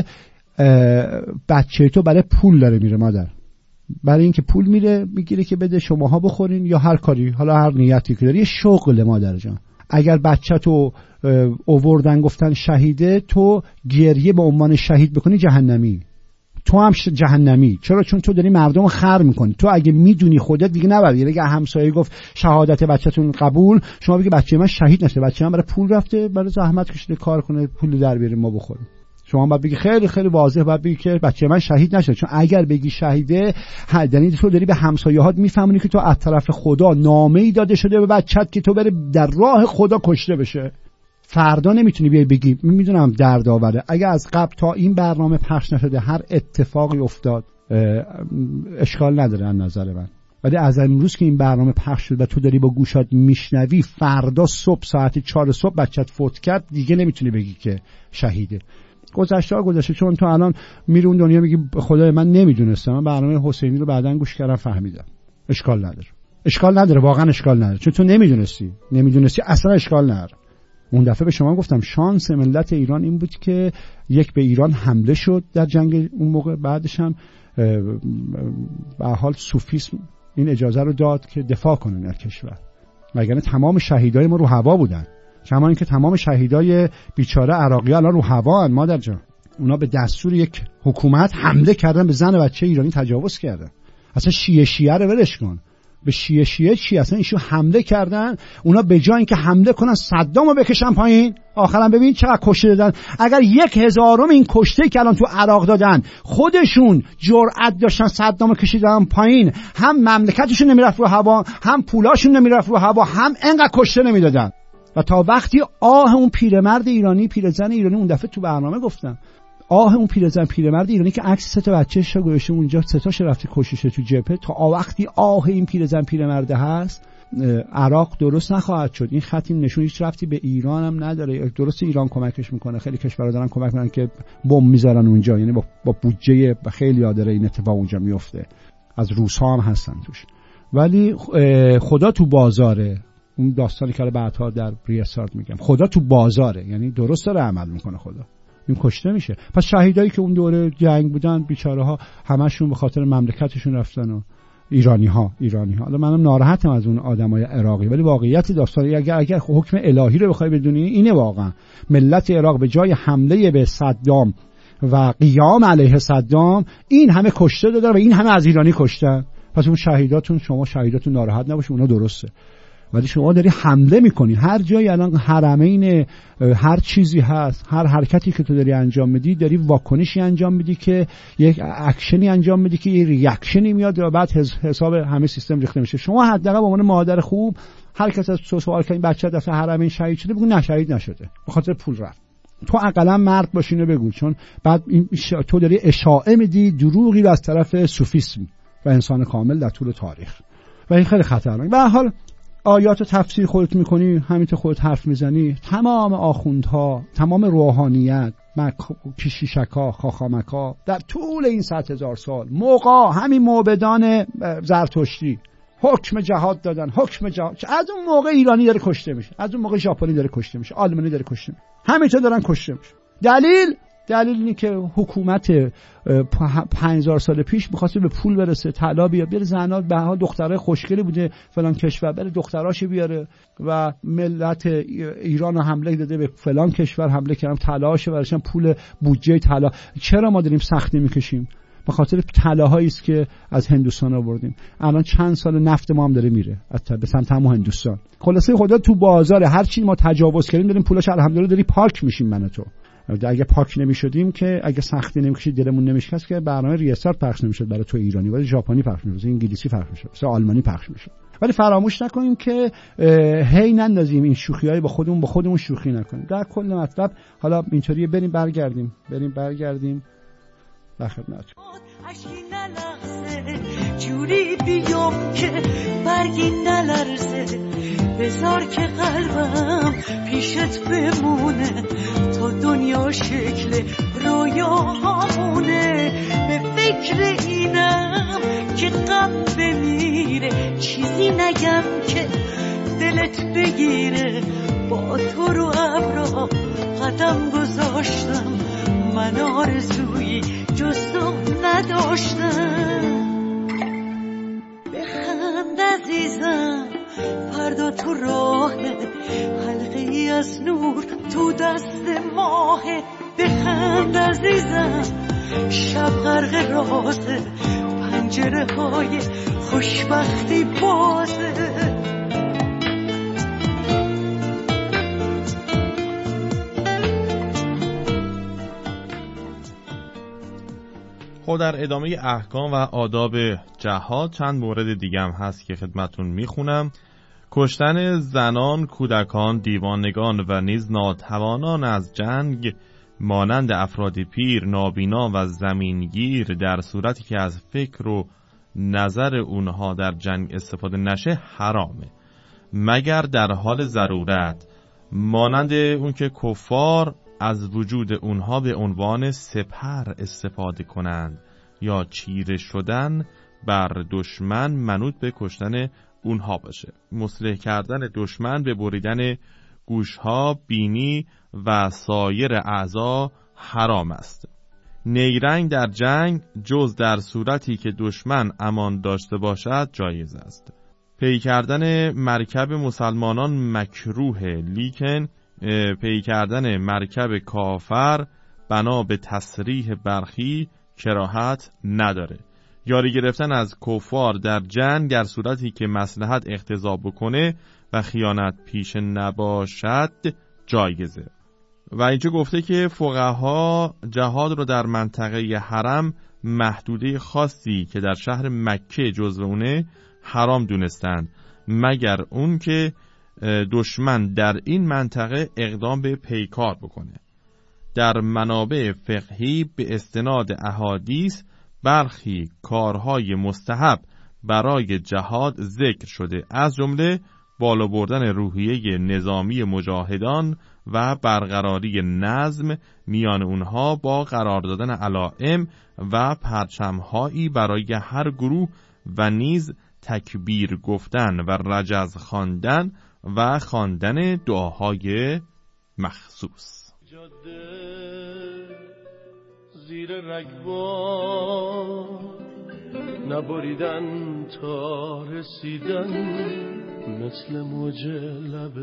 بچه تو برای پول داره میره مادر، برای اینکه پول میره میگیره که بده شماها بخورین یا هر کاری، حالا هر نیتی که داری، یه شغل مادر جان. اگر بچه تو اووردن گفتن شهیده، تو گریه به عنوان شهید بکنی جهنمی، تو هم جهنمی. چرا؟ چون تو داری مردم خر میکنی. تو اگه میدونی خودت دیگه نبری. اگه همسایه گفت شهادت بچه‌تون قبول، شما بگی بچه من شهید نشه، بچه من برای پول رفته، برای زحمت کشیده کار کنه، پول در بیاره ما بخوریم. شما باید بگی خیلی خیلی واضح باید بگی که بچه من شهید نشه. چون اگر بگی شهیده، یعنی تو داری به همسایه‌هات میفهمونی که تو از طرف خدا نامه‌ای داده شده به بچت که تو بره در راه خدا کشته بشه. فردا نمیتونی بیای بگی میدونم درد آوره. اگر از قبل تا این برنامه پخش نشده هر اتفاقی افتاد اشکال نداره از نظر من، ولی از امروز که این برنامه پخش شد و تو داری با گوشات میشنوی، فردا صبح ساعت چهار صبح بچت فوت کرد، دیگه نمیتونی بگی که شهیده. گذشته ها گذشته. چون تو الان میری اون دنیا میگی خدای من نمیدونستم، من برنامه حسینی رو بعدن گوش کردم فهمیدم. اشکال نداره، اشکال نداره، واقعا اشکال نداره، چون تو نمیدونستی نمیدونستی اصلا اشکال نداره. اون دفعه به شما گفتم شانس ملت ایران این بود که یک به ایران حمله شد در جنگ اون موقع، بعدش هم به حال صوفیسم این اجازه رو داد که دفاع کنن از کشور، وگرنه تمام شهیدای ما رو هوا بودن. کما اینکه تمام شهیدای بیچاره عراقی‌ها الان رو هوا ان مادر جان. اونا به دستور یک حکومت حمله کردن، به زن و بچه ایرانی تجاوز کردن. اصلا شیعه شیعه رو ولش کن، به شیعه شیعه چی، اصلا ایشون حمله کردن. اونا به جای اینکه حمله کنن صدامو بکشن پایین، آخرام ببین چقدر کشته دادن. اگر یک هزارم این کشته که الان تو عراق دادن خودشون جرأت داشتن صدامو کشیدن پایین، هم مملکتشون نمیرفت رو هوا، هم پولاشون نمیرفت رو هوا، هم انقدر کشته نمیدادن. و تا وقتی آه اون پیرمرد ایرانی، پیرزن ایرانی، اون دفعه تو برنامه گفتم، آه اون پیرزن پیرمرد ایرانی که عکس سه تا بچه‌ش رو گذاشته اونجا، سه تاش رفته کشیشه تو جبهه، تا وقتی آه این پیرزن پیرمرد هست، عراق درست نخواهد شد. این خط این نشون هیچ ربطی به ایران هم نداره. درست ایران کمکش میکنه، خیلی کشورها دارن کمک میکنن که بمب میذارن اونجا، یعنی با, با بودجه خیلی یادره این اتفاق اونجا میفته، از روس‌ها هم هستن توش. ولی خدا تو بازاره، اون داستانی که بعدها در ریاست میگم، خدا تو بازاره، یعنی درست داره عمل میکنه خدا. این کشته میشه. پس شهیدایی که اون دوره جنگ بودن بیچاره ها همشون به خاطر مملکتشون رفتن و ایرانی ها ایرانی ها حالا منم ناراحتم از اون آدمای عراقی، ولی واقعیت داستان اگر اگر حکم الهی رو بخوای بدونی اینه، واقعا ملت عراق به جای حمله به صدام و قیام علیه صدام این همه کشته دادن و این همه از ایرانی کشتن. پس اون شهیداتون، شما شهیداتون ناراحت نباشید، اونا درسته، ولی شما داری حمله میکنی هر جایی. الان حرمین هر چیزی هست، هر حرکتی که تو داری انجام میدی داری واکنشی انجام میدی که یک اکشنی انجام میدی که یه ریاکشنی میاد و بعد حساب همه سیستم ریخته میشه. شما حداقل به عنوان مادر خوب هر کس از تو سوال کنه بچه دفعه حرمین شهید شده، بگو نه شهید نشده، به خاطر پول رفت. تو اقلا مرد باشی اینو بگو، چون بعد این تو داری اشاعه میدی دروغی رو از طرف صوفیسم و انسان کامل در طول تاریخ، و این خیلی خطرناکه. به هر حال آیات تفسیر خودت میکنی، همینطور خودت حرف میزنی، تمام آخوندها، تمام روحانیت، کشیشکا، خاخامکا در طول این صد هزار سال، موقع همین موبدان زرتشتی حکم جهاد دادن، حکم جهاد. از اون موقع ایرانی داره کشته میشه، از اون موقع ژاپنی داره کشته میشه، آلمانی داره کشته میشه، همینطور دارن کشته میشه. دلیل دلیل اینه که حکومت پنج هزار سال پیش می‌خواسته به پول برسه، طلا بیاره، بره زنا، به ها دخترای خوشگلی بوده فلان کشور، بره دختراشو بیاره و ملت ایران حمله داده به فلان کشور، حمله کردن طلاهاشو براشون، پول بودجه طلا. چرا ما داریم سختی میکشیم؟ به خاطر طلاهایی است که از هندوستان آوردیم. الان چند سال نفت ما هم داره میره به سمت همون هندوستان. خلاصه خدا تو بازار، هر چی ما تجاوز کردیم داریم پولاش الحمدلله داری پاک میشیم. من و تو اگه پاک نمیشدیم، که اگه سختی نمیکشید، دلمون نمیشکست، که برنامه ریاست پخش نمیشد برای تو ایرانی، ولی ژاپنی پخش میشد، انگلیسی پخش میشد، مثلا آلمانی پخش میشد. ولی فراموش نکنیم که هی نندازیم این شوخیای با خودمون با خودمون شوخی نکنیم. در کل مطلب حالا اینطوریه، بریم برگردیم بریم برگردیم در خدمتتون. جوری بیام که برگی نلرزه، بذار که قلبم پیشت بمونه تا دنیا شکل رویاهامونه. به فکر اینم که غم بمیره، چیزی نگم که دلت بگیره. با تو رو ابرا قدم گذاشتم، من آرزویی جز تو نداشتم. بخند عزیزم، فردا تو راهه، حلقه ای از نور تو دست ماهه. بخند عزیزم، شب غرق رازه، پنجره های خوشبختی بازه. خب در ادامه احکام و آداب جهاد چند مورد دیگه هم هست که خدمتون میخونم. کشتن زنان، کودکان، دیوانگان و نیز ناتوانان از جنگ مانند افراد پیر، نابینا و زمینگیر در صورتی که از فکر و نظر اونها در جنگ استفاده نشه حرامه، مگر در حال ضرورت، مانند اون که کفار از وجود اونها به عنوان سپر استفاده کنند یا چیره شدن بر دشمن منوط به کشتن اونها باشه. مسلح کردن دشمن به بریدن گوشها، بینی و سایر اعضا حرام است. نیرنگ در جنگ جز در صورتی که دشمن امان داشته باشد جایز است. پی کردن مرکب مسلمانان مکروه، لیکن پی کردن مرکب کافر بنا به تصریح برخی کراهت نداره. یاری گرفتن از کفار در جنگ در صورتی که مصلحت اقتضا بکنه و خیانت پیش نباشد جایزه. و اینجا گفته که فقها جهاد رو در منطقه حرم محدوده خاصی که در شهر مکه جزو اونه حرام دونستند، مگر اون که دشمن در این منطقه اقدام به پیکار بکنه. در منابع فقهی به استناد احادیث برخی کارهای مستحب برای جهاد ذکر شده، از جمله بالا بردن روحیه نظامی مجاهدان و برقراری نظم میان اونها با قرار دادن علائم و پرچم‌هایی برای هر گروه و نیز تکبیر گفتن و رجز خواندن و خواندن دعاهای مخصوص. جاده زیر رگبار نبریدن تا رسیدن، مثل موج لب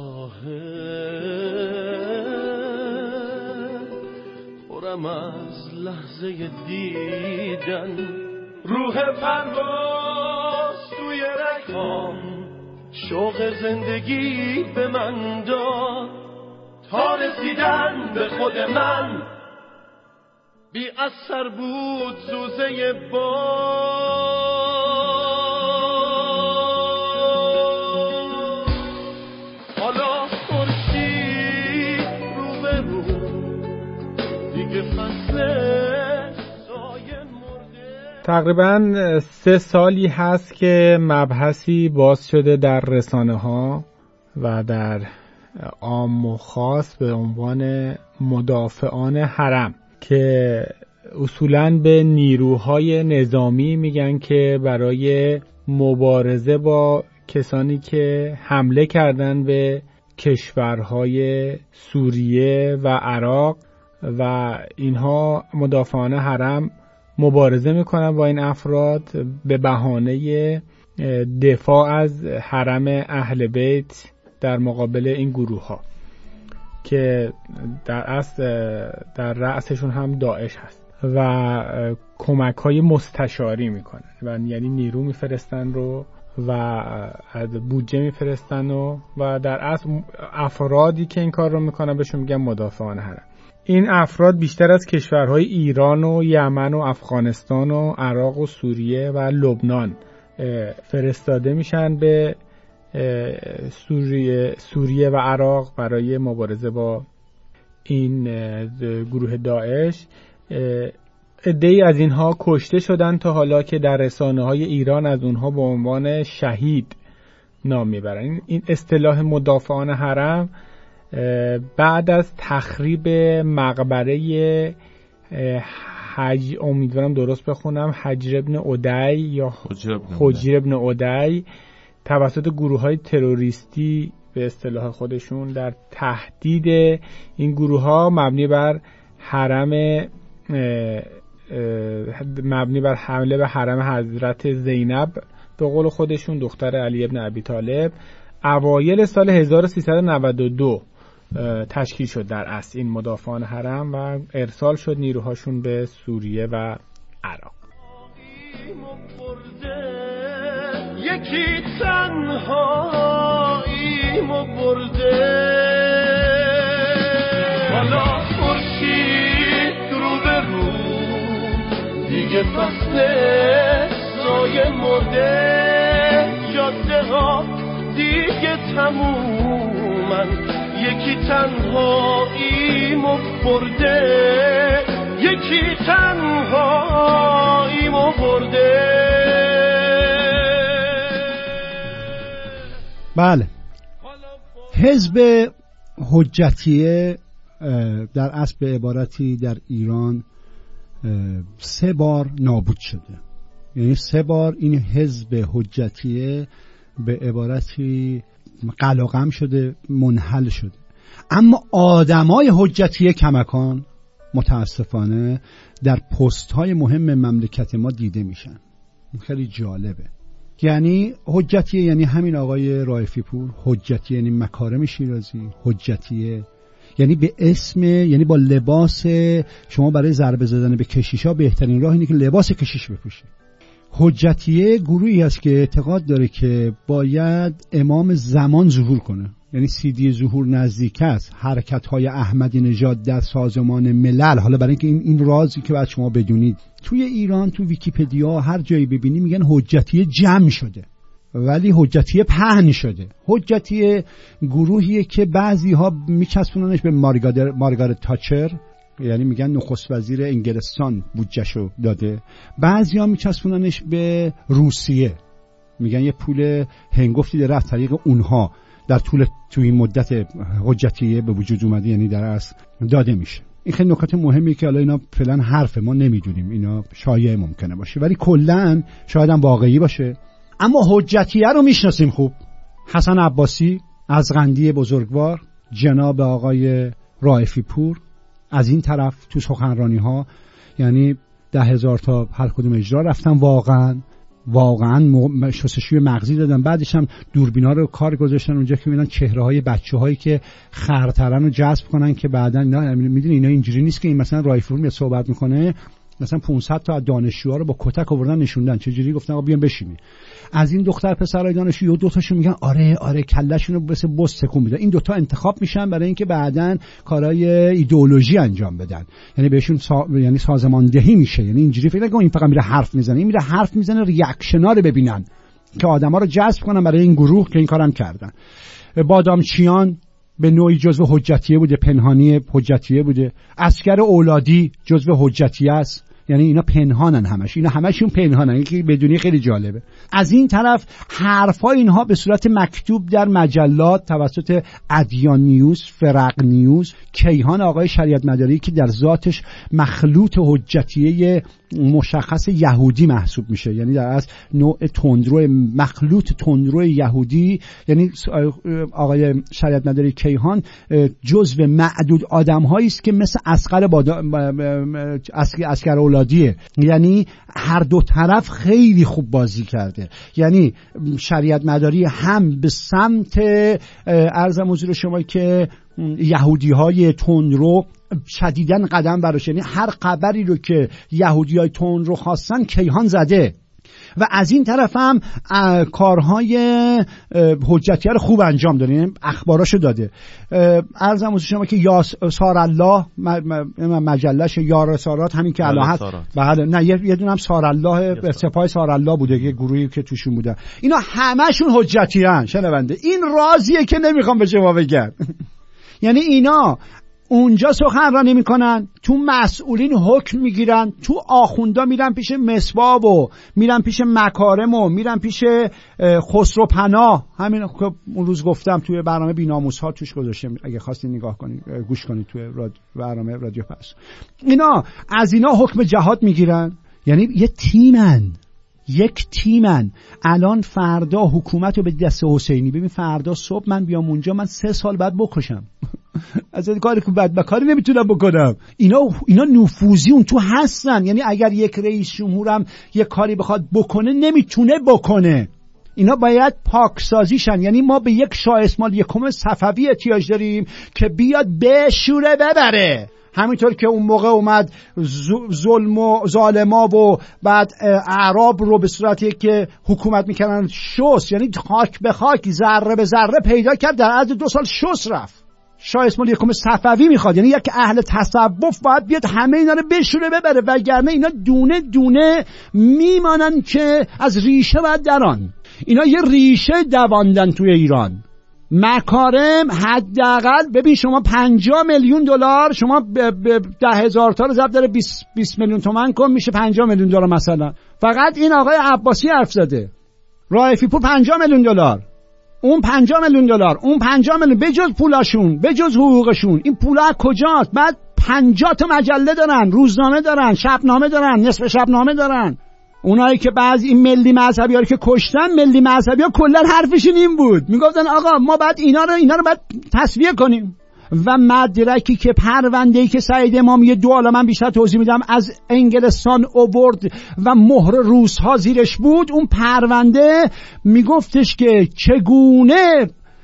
ساحل خورم از لحظه دیدن. روح پرواز توی رگهام شوق زندگی به من داد، تا رسیدن به خود من بی اثر بود سوزه باد. حالا خورشید رو به رو دیگه فصل سایه مرده. تقریبا سه سالی هست که مبحثی باز شده در رسانه ها و در عام و خاص به عنوان مدافعان حرم که اصولاً به نیروهای نظامی میگن که برای مبارزه با کسانی که حمله کردن به کشورهای سوریه و عراق و اینها مدافعان حرم مبارزه میکنن با این افراد به بهانه دفاع از حرم اهل بیت در مقابل این گروه ها که در اصل در رأسشون هم داعش هست و کمک های مستشاری میکنن و یعنی نیرو میفرستن رو و از بودجه میفرستن و و در اصل افرادی که این کار رو میکنن بهشون میگن مدافعان حرم. این افراد بیشتر از کشورهای ایران و یمن و افغانستان و عراق و سوریه و لبنان فرستاده میشن به سوریه سوریه و عراق برای مبارزه با این گروه داعش. عده‌ای از اینها کشته شدن تا حالا که در رسانه‌های ایران از اونها به عنوان شهید نام میبرن. این اصطلاح مدافعان حرم بعد از تخریب مقبره حج امیدوارم درست بخونم حجر ابن عدی یا حجر ابن عدی توسط گروه‌های تروریستی به اصطلاح خودشون در تهدید این گروه‌ها مبنی بر حرم مبنی بر حمله به حرم حضرت زینب به قول خودشون دختر علی ابن ابی طالب اوایل سال هزار و سیصد و نود و دو تشکیل شد در اصل این مدافعان حرم و ارسال شد نیروهاشون به سوریه و عراق. یکی تنهاییمو برده، حالا خورشید رو به رو دیگه فصل سایه مرده، جاده ها دیگه تمومن، یکی تنهاییمو برده، یکی تنهاییمو برده. بله، حزب حجتیه در اصل به عبارتی در ایران سه بار نابود شده، یعنی سه بار این حزب حجتیه به عبارتی قلقم شده، منحل شده. اما آدمای حجتیه کمکان متاسفانه در پست های مهم مملکت ما دیده میشن. خیلی جالبه. یعنی حجتیه یعنی همین آقای رائفی پور، حجتیه یعنی مکارم شیرازی، حجتیه یعنی به اسم، یعنی با لباس شما برای ضربه زدن به کشیشا بهترین راه اینه که لباس کشیش بپوشید. حجتیه گروهی است که اعتقاد داره که باید امام زمان ظهور کنه، یعنی سیدی ظهور نزدیک است، حرکت‌های احمدی نژاد در سازمان ملل. حالا برای اینکه این این رازی که باید شما بدونید، توی ایران تو ویکی‌پدیا هر جایی ببینی میگن حجتیه جمع شده، ولی حجتیه پهن شده. حجتیه گروهیه که بعضی‌ها میچسبوننش به مارگارت مارگارت تاچر، یعنی میگن نخست وزیر انگلستان بودجهشو داده، بعضیا میچسبوننش به روسیه، میگن یه پول هنگفتی داره از طریق اونها در طول توی این مدت حجتیه به وجود اومده، یعنی در اصل داده میشه. این خیلی نکات مهمیه که حالا اینا فعلا حرف ما نمیدونیم، اینا شایعه ممکنه باشه ولی کلا شاید هم واقعی باشه. اما حجتیه رو میشناسیم خوب، حسن عباسی، ازغندی بزرگوار، جناب آقای رائفی پور. از این طرف تو سخنرانی ها یعنی ده هزار تا هر کدوم اجرا رفتن، واقعا واقعا شستشوی مغزی دادن، بعدش هم دوربینا رو کار گذاشتن اونجا که ببینن چهره های بچه هایی که خرترن رو جذب کنن که بعدن اینا میدونی اینا اینجوری نیست که این مثلا رائفی پور صحبت میکنه مثلا پانصد تا از دانشجوها رو با کتک آوردن نشوندن، چجوری گفتن آقا بیان بشینی. از این دختر پسرای دانشجو دو تاشون میگن آره آره کلهشون رو مثل بس تکون میدن. این دوتا انتخاب میشن برای اینکه بعدن کارهای ایدئولوژی انجام بدن، یعنی بهشون سا... یعنی سازماندهی میشه. یعنی اینجوری فکر نکن این فقط میره حرف میزنه، این میره حرف میزنه ریاکشنا رو ببینن که آدما رو جذب کنن برای این گروه که این کارم کردن. بادامچیان به نوعی جزو حجتیه بوده، پنهانی حجتیه بوده. عسکر اولادی جزو حجتیه است، یعنی اینا پنهانن، همش اینا همشون پنهانن، این که بدونی خیلی جالبه. از این طرف حرفای اینها به صورت مکتوب در مجلات توسط ادیان نیوز، فرق نیوز، کیهان آقای شریعت مداری که در ذاتش مخلوط حجتیه مشخص یهودی محسوب میشه، یعنی در اصل نوع تندرو مخلوط تندرو یهودی، یعنی آقای شریعت مداری کیهان جزو معدود آدم‌هایی است که مثل اصغر بادا اصغر اولادیه، یعنی هر دو طرف خیلی خوب بازی کرده. یعنی شریعت مداری هم به سمت عرضم حضور شما که یهودی‌های تندرو شدیداً قدم براش، یعنی هر خبری رو که یهودی‌های تندرو خواستن کیهان زده و از این طرف هم کارهای حجتیه رو خوب انجام داده، یعنی اخباراشو داده. عرضم حضور شما که یا سارالله مجلهش یار سارات همین که الان هست، بله نه یه دونه هم سارالله سپاه سارالله بوده، یه گروهی که توشون بوده. اینا همشون حجتیه ان شنونده. این رازیه که نمیخوام به شما بگم. یعنی اینا اونجا سخنرانی میکنن، تو مسئولین حکم میگیرن، تو آخوندا میرن پیش مصباح و میرن پیش مکارم و میرن پیش خسرو پناه، همین که اون روز گفتم توی برنامه بی‌ناموس ها توش گذاشتم، اگه خواستین نگاه کنید گوش کنید توی راد... برنامه رادیو پس. اینا از اینا حکم جهاد میگیرن، یعنی یه تیمن، یک تیمن. الان فردا حکومت رو به دست حسینی، ببین فردا صبح من بیام اونجا من سه سال بعد بکشم از این کاری که بعد بکاری نمیتونم بکنم. اینا اینا نفوذی اون تو هستن، یعنی اگر یک رئیس جمهورم یک کاری بخواد بکنه نمیتونه بکنه. اینا باید پاکسازیشن، یعنی ما به یک شاه اسماعیل یکم صفوی احتیاج داریم که بیاد بشوره ببره، همینطور که اون موقع اومد ظلم و ظالما و بعد اعراب رو به صورتی که حکومت میکنن شست، یعنی خاک به خاک ذره به ذره پیدا کرد، در عرض دو سال شست رفت. شاه اسماعیل یکم صفوی میخواد، یعنی یک اهل تصوف باید بیاد همه اینا رو بشوره ببره، وگرنه اینا دونه دونه میمانن که از ریشه بعد دران. اینا یه ریشه دواندن توی ایران. مکارم حداقل ببین شما پنجاه میلیون دلار، شما ده هزار تا رو ضرب داره بیست میلیون تومان کن میشه پنجاه میلیون دلار مثلا. فقط این آقای عباسی حرف زده، رائفی پور پنجاه میلیون دلار، اون پنجاه میلیون دلار، اون پنجاه میلیون، بجز پولاشون بجز حقوقشون این پولا کجاست؟ بعد پنجاه تا مجله دارن، روزنامه دارن، شبنامه دارن، نصف شبنامه دارن. اونایی که بعضی این ملی مذهبی ها رو که کشتن، ملی مذهبی ها کلا حرفشون این بود، میگفتن آقا ما بعد اینا رو اینا رو بعد تصفیه کنیم. و مدرکی که پرونده‌ای که سعید امامی دو حالا من بیشتر توضیح میدم از انگلستان آورد و مهر روس‌ها زیرش بود، اون پرونده میگفتش که چگونه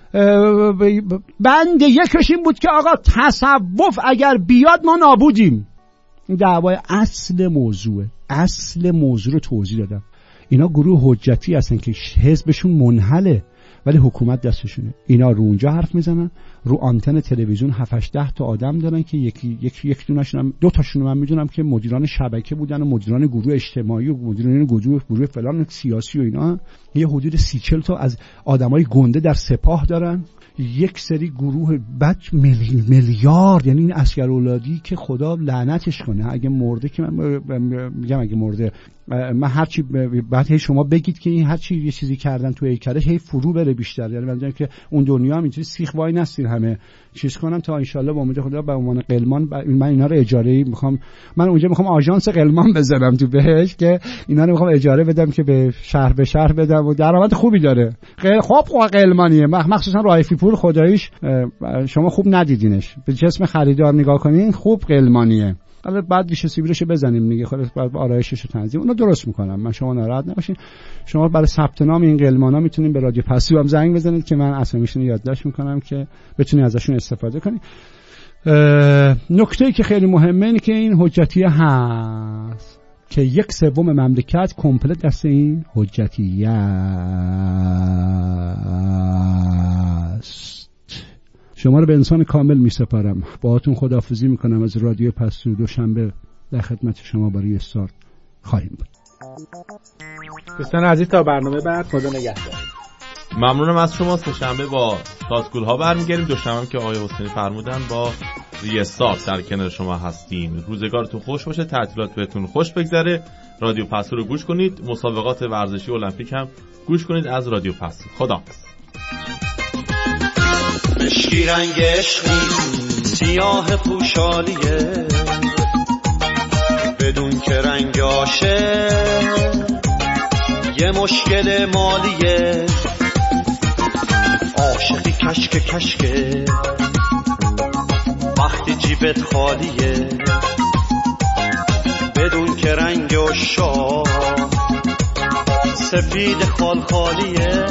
بند یکش این بود که آقا تصوف اگر بیاد ما نابودیم. این دعوای اصل موضوعه، اصل موضوع رو توضیح دادم. اینا گروه حجتی هستن که حزبشون منحله ولی حکومت دستشونه. اینا رو اونجا حرف میزنن رو آنتن تلویزیون هفت هشت ده تا آدم دارن که یکی یک یک دونشون دو تاشون من میدونم که مدیران شبکه بودن و مدیران گروه اجتماعی و مدیران گروه گروه فلان سیاسی و اینا. یه حدود سی چهل تا از آدمای گنده در سپاه دارن، یک سری گروه بعد میلی میلیارد، یعنی این عسکر اولادی که خدا لعنتش کنه اگه مرده که من میگم اگه مرده من هرچی بعد هی شما بگید که این هرچی یه چیزی کردن تو هیکلش هی فرو بره بیشتر، یعنی من که اون دنیا هم اینجوری سیخ وای نستین همه چیز کنم تا ان شاءالله با امید خدا به عنوان قلمان من اینا رو اجاره میخوام، من اونجا میخوام آژانس قلمان بذارم تو بهش که اینا رو میخوام اجاره بدم که به شهر به شهر بدم و درآمد خوبی داره. خب خب قلمانیه، مخصوصا رایفی پور خداییش شما خوب ندیدینش، به جسم خریدار نگاه کنین خوب قلمانیه. حالا بعد ریشه سیبیلشو بزنیم دیگه، خلاص بعد آرایشش و تنظیم اونو درست میکنم من، شما ناراحت نباشین. شما برای ثبت نام این قلمانا میتونین به رادیو پسو هم زنگ بزنید که من اسامیشون رو یادداشت میکنم که بتونید ازشون استفاده کنید. نکته‌ای که خیلی مهمه اینه که این حجتیه هست که یک سوم مملکت کمپلت دست این حجتیه است. شما رو به انسان کامل می سپارم. باهاتون خداحافظی میکنم. از رادیو پسو دوشنبه در خدمت شما برای استارت خواهیم بود. دوستان عزیز تا برنامه بعد خدا نگهدار. ممنونم از شما. سه‌شنبه با شاسکول ها برمیگردیم. دوشنبه که آقای حسینی فرمودن با ریستارت در کنار شما هستیم. روزگارتون خوش باشه، تعطیلات بهتون خوش بگذره. رادیو پسو رو گوش کنید. مسابقات ورزشی المپیک هم گوش کنید از رادیو پسو. خداحافظ. مشکی رنگ عشقی سیاه پوشالیه بدون که رنگ عاشق یه مشکل مالیه، عاشقی کشک کشکه وقتی جیبت خالیه بدون که رنگ عشاق سفید خال خالیه.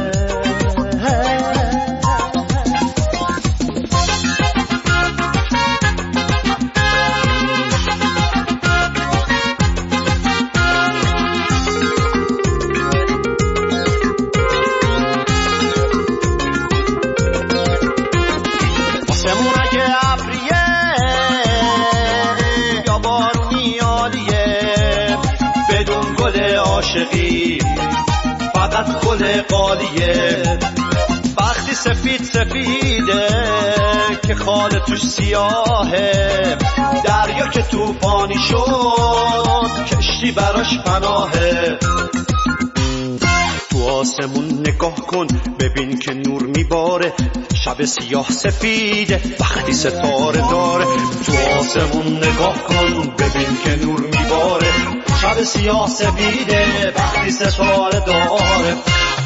فقط گل قالیه وقتی سفید سفیده که خال توش سیاهه، دریا که توفانی شد کشتی براش پناهه. تو آسمون نگاه کن ببین که نور میباره، شب سیاه سفیده وقتی ستاره داره. تو آسمون نگاه کن ببین که نور میباره، شب سیاه سفیده وقتی ستاره داره.